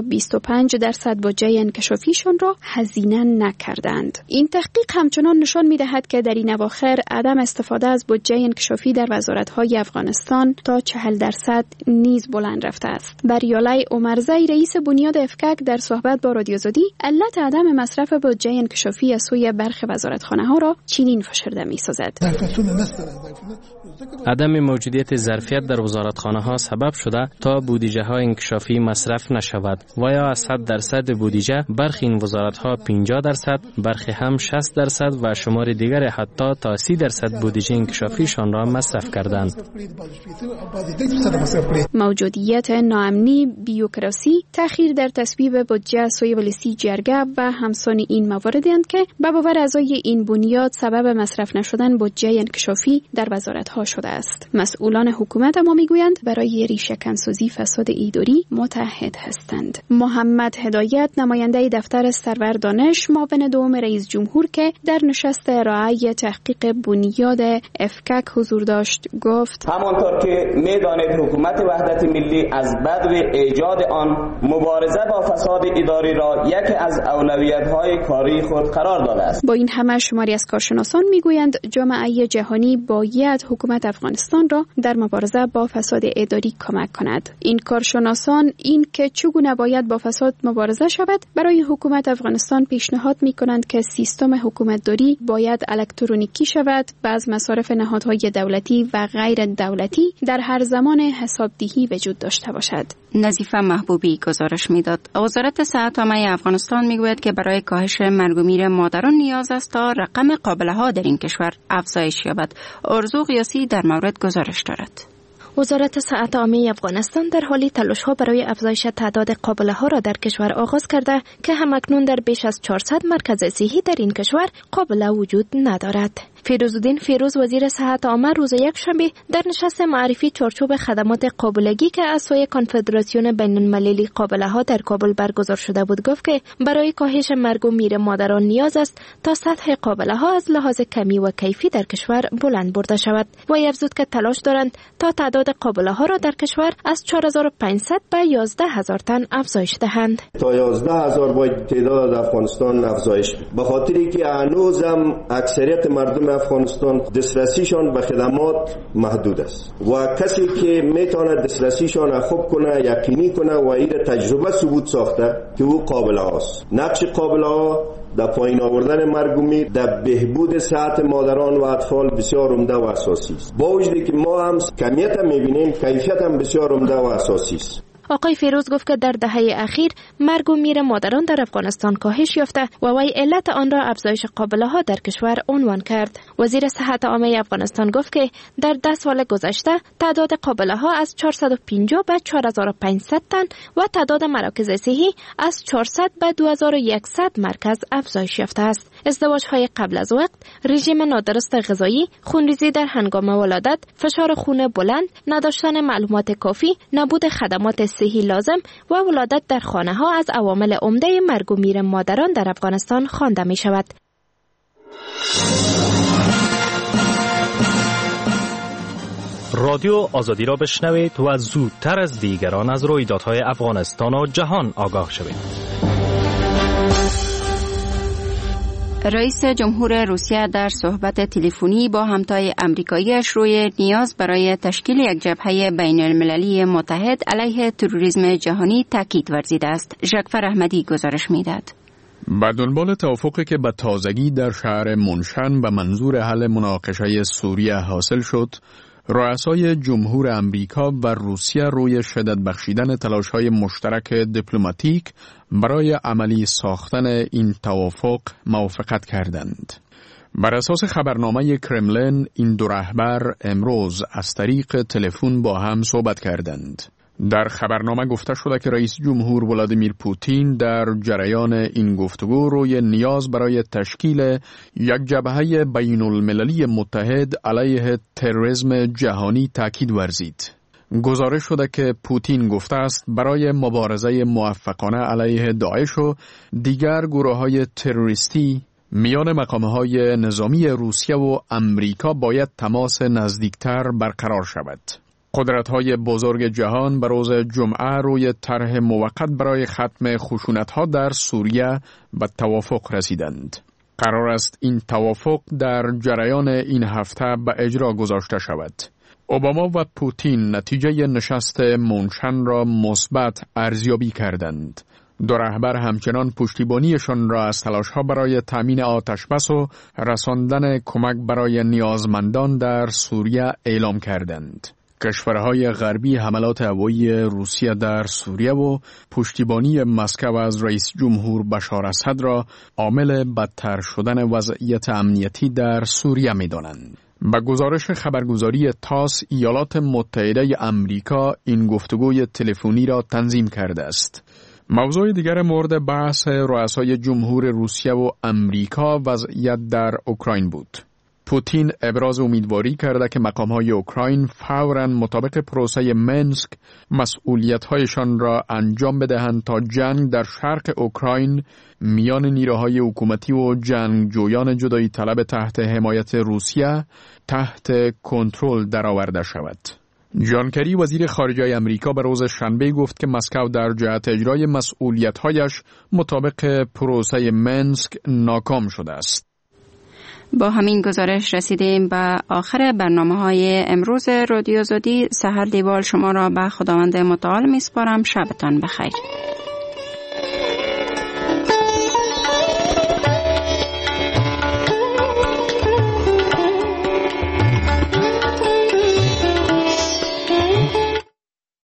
25% بودجه انکشافیشان را هزینه نکردند. این تحقیق همچنان نشان می‌دهد که در این اواخر عدم استفاده از بودجه انکشافی در وزارت‌های افغانستان تا 40% نیز بلند رفته است. بریالای عمرزی رئیس بنیاد افکک در صحبت با رادیو زدی علت عدم مصرف بودجه انکشافی از سوی برخی وزارت‌ها وزارتخانه ها را چنین فشرده می سازد. عدم موجودیت ظرفیت در وزارتخانه ها سبب شده تا بودجه های انکشافی مصرف نشود و یا از 100% بودجه برخی این وزارت ها 50%، برخی هم 60% و شمار دیگر حتی تا 30% بودجه انکشافیشان را مصرف کردند. موجودیت ناامنی، بیوکراسی، تأخیر در تصویب بودجه سوی ولسی جرگه و همسان این مواردند که به باور اعضای این بنیاد سبب مصرف نشدن بودجه انکشافی در وزارت‌ها شده است. مسئولان حکومت اما میگویند برای ریشه‌کنسازی فساد اداری متحد هستند. محمد هدایت، نماینده دفتر سرور دانش، معاون دوم رئیس جمهور که در نشست ارائه تحقیق بنیاد افکک حضور داشت، گفت: همانطور که می‌دانید حکومت وحدت ملی از بدو ایجاد آن مبارزه با فساد اداری را یکی از اولویت‌های کاری خود قرار داده است. با این همه شماری از کارشناسان میگویند جامعه جهانی باید حکومت افغانستان را در مبارزه با فساد اداری کمک کند. این کارشناسان این که چگونه باید با فساد مبارزه شود برای حکومت افغانستان پیشنهاد می‌کنند که سیستم حکومتداری باید الکترونیکی شود و از مصارف نهادهای دولتی و غیر دولتی در هر زمان حسابدهی وجود داشته باشد. نظیفه محبوبی گزارش میداد. وزارت صحت عامه افغانستان میگوید که برای کاهش مرگ و میر مادران نیاز است تا رقم قابله‌ها در این کشور افزایش یابد. ارزو قیاسی در مورد گزارش دارد. وزارت صحت عامه افغانستان در حال تلاش‌ها برای افزایش تعداد قابله‌ها را در کشور آغاز کرده که همکنون در بیش از 400 مرکز صحی در این کشور قابله وجود ندارد. فیروزالدین فیروز، وزیر صحت عامه، روز یکشنبه در نشست معرفی چارچوب خدمات قابلگی که از سوی کنفدراسیون بین‌المللی قابله‌ها در کابل برگزار شده بود گفت که برای کاهش مرگ و میر مادران نیاز است تا سطح قابله‌ها از لحاظ کمی و کیفی در کشور بلند برده شود و افزود که تلاش دارند تا تعداد قابله‌ها را در کشور از 4500 به 11000 تن افزایش دهند. تا 11000 باید تعداد افغانستان افزایش به خاطری که هنوزم اکثریت مردم افغانستان دسترسیشان به خدمات محدود است و کسی که میتونه دسترسیشان خوب کنه، یقینی کنه و این تجربه ثبوت ساخته که او قابله است. نقش قابله ها در پایین آوردن مرگ و میر، در بهبود صحت مادران و اطفال بسیار عمده و اساسی است. با وجودی که ما هم کمیت هم میبینیم، کیفیت هم بسیار عمده و اساسی است. آقای فیروز گفت که در دهه اخیر مرگ و میر مادران در افغانستان کاهش یافته و وی علت آن را افزایش قابله‌ها در کشور عنوان کرد. وزیر صحت عامه افغانستان گفت که در 10 سال گذشته تعداد قابله‌ها از 450 به 4500 تن و تعداد مراکز صحی از 400 به 2100 مرکز افزایش یافته است. ازدواج‌های قبل از وقت، رژیم نادرست غذایی، خونریزی در هنگام ولادت، فشار خون بلند، نداشتن معلومات کافی، نبود خدمات صحی لازم و ولادت در خانه ها از عوامل عمده مرگ و میر مادران در افغانستان خوانده می شود. رادیو آزادی را بشنوید و زودتر از دیگران از رویدادهای افغانستان و جهان آگاه شوید. رئیس جمهور روسیه در صحبت تلفنی با همتای آمریکایی‌اش روی نیاز برای تشکیل یک جبهه بین‌المللی متحد علیه تروریسم جهانی تاکید ورزیده است. ژاکفر احمدی گزارش می‌دهد. به دنبال توافقی که به تازگی در شهر منشن به منظور حل مناقشه سوریه حاصل شد، رؤسای جمهور امریکا و روسیه روی شدت بخشیدن تلاش‌های مشترک دیپلماتیک برای عملی ساختن این توافق موافقت کردند. بر اساس خبرنامه کرملین، این دو رهبر امروز از طریق تلفن با هم صحبت کردند. در خبرنامه گفته شده که رئیس جمهور ولادیمیر پوتین در جریان این گفتگو روی نیاز برای تشکیل یک جبهه بین المللی متحد علیه تروریسم جهانی تاکید ورزید. گزارش شده که پوتین گفته است برای مبارزه موفقانه علیه داعش و دیگر گروه‌های تروریستی میان مقام‌های نظامی روسیه و امریکا باید تماس نزدیکتر برقرار شود. قدرت‌های بزرگ جهان به روز جمعه روی طرح موقت برای ختم خشونت‌ها در سوریه به توافق رسیدند. قرار است این توافق در جریان این هفته به اجرا گذاشته شود. اوباما و پوتین نتیجه نشست منشن را مثبت ارزیابی کردند. دو رهبر همچنان پشتیبانیشان را از تلاش‌ها برای تامین آتشبس و رساندن کمک برای نیازمندان در سوریه اعلام کردند. کشورهای غربی حملات هوایی روسیه در سوریه و پشتیبانی مسکو از رئیس جمهور بشار اسد را عامل بدتر شدن وضعیت امنیتی در سوریه می‌دانند. با گزارش خبرگزاری تاس، ایالات متحده امریکا این گفتگوی تلفنی را تنظیم کرده است. موضوع دیگر مورد بحث رؤسای جمهور روسیه و امریکا وضعیت در اوکراین بود. پوتین ابراز امیدواری کرده که مقام‌های اوکراین فوراً مطابق پروسه منسک مسئولیت‌هایشان را انجام بدهند تا جنگ در شرق اوکراین میان نیروهای حکومتی و جنگجویان جدایی طلب تحت حمایت روسیه تحت کنترل درآورده شود. جان کری وزیر خارجه آمریکا به روز شنبه گفت که مسکو در جهت اجرای مسئولیت‌هایش مطابق پروسه منسک ناکام شده است. با همین گزارش رسیدیم به آخر برنامه‌های امروز رادیو زودی. سحر دیوال شما را به خداوند متعال می‌سپارم. شبتان بخیر.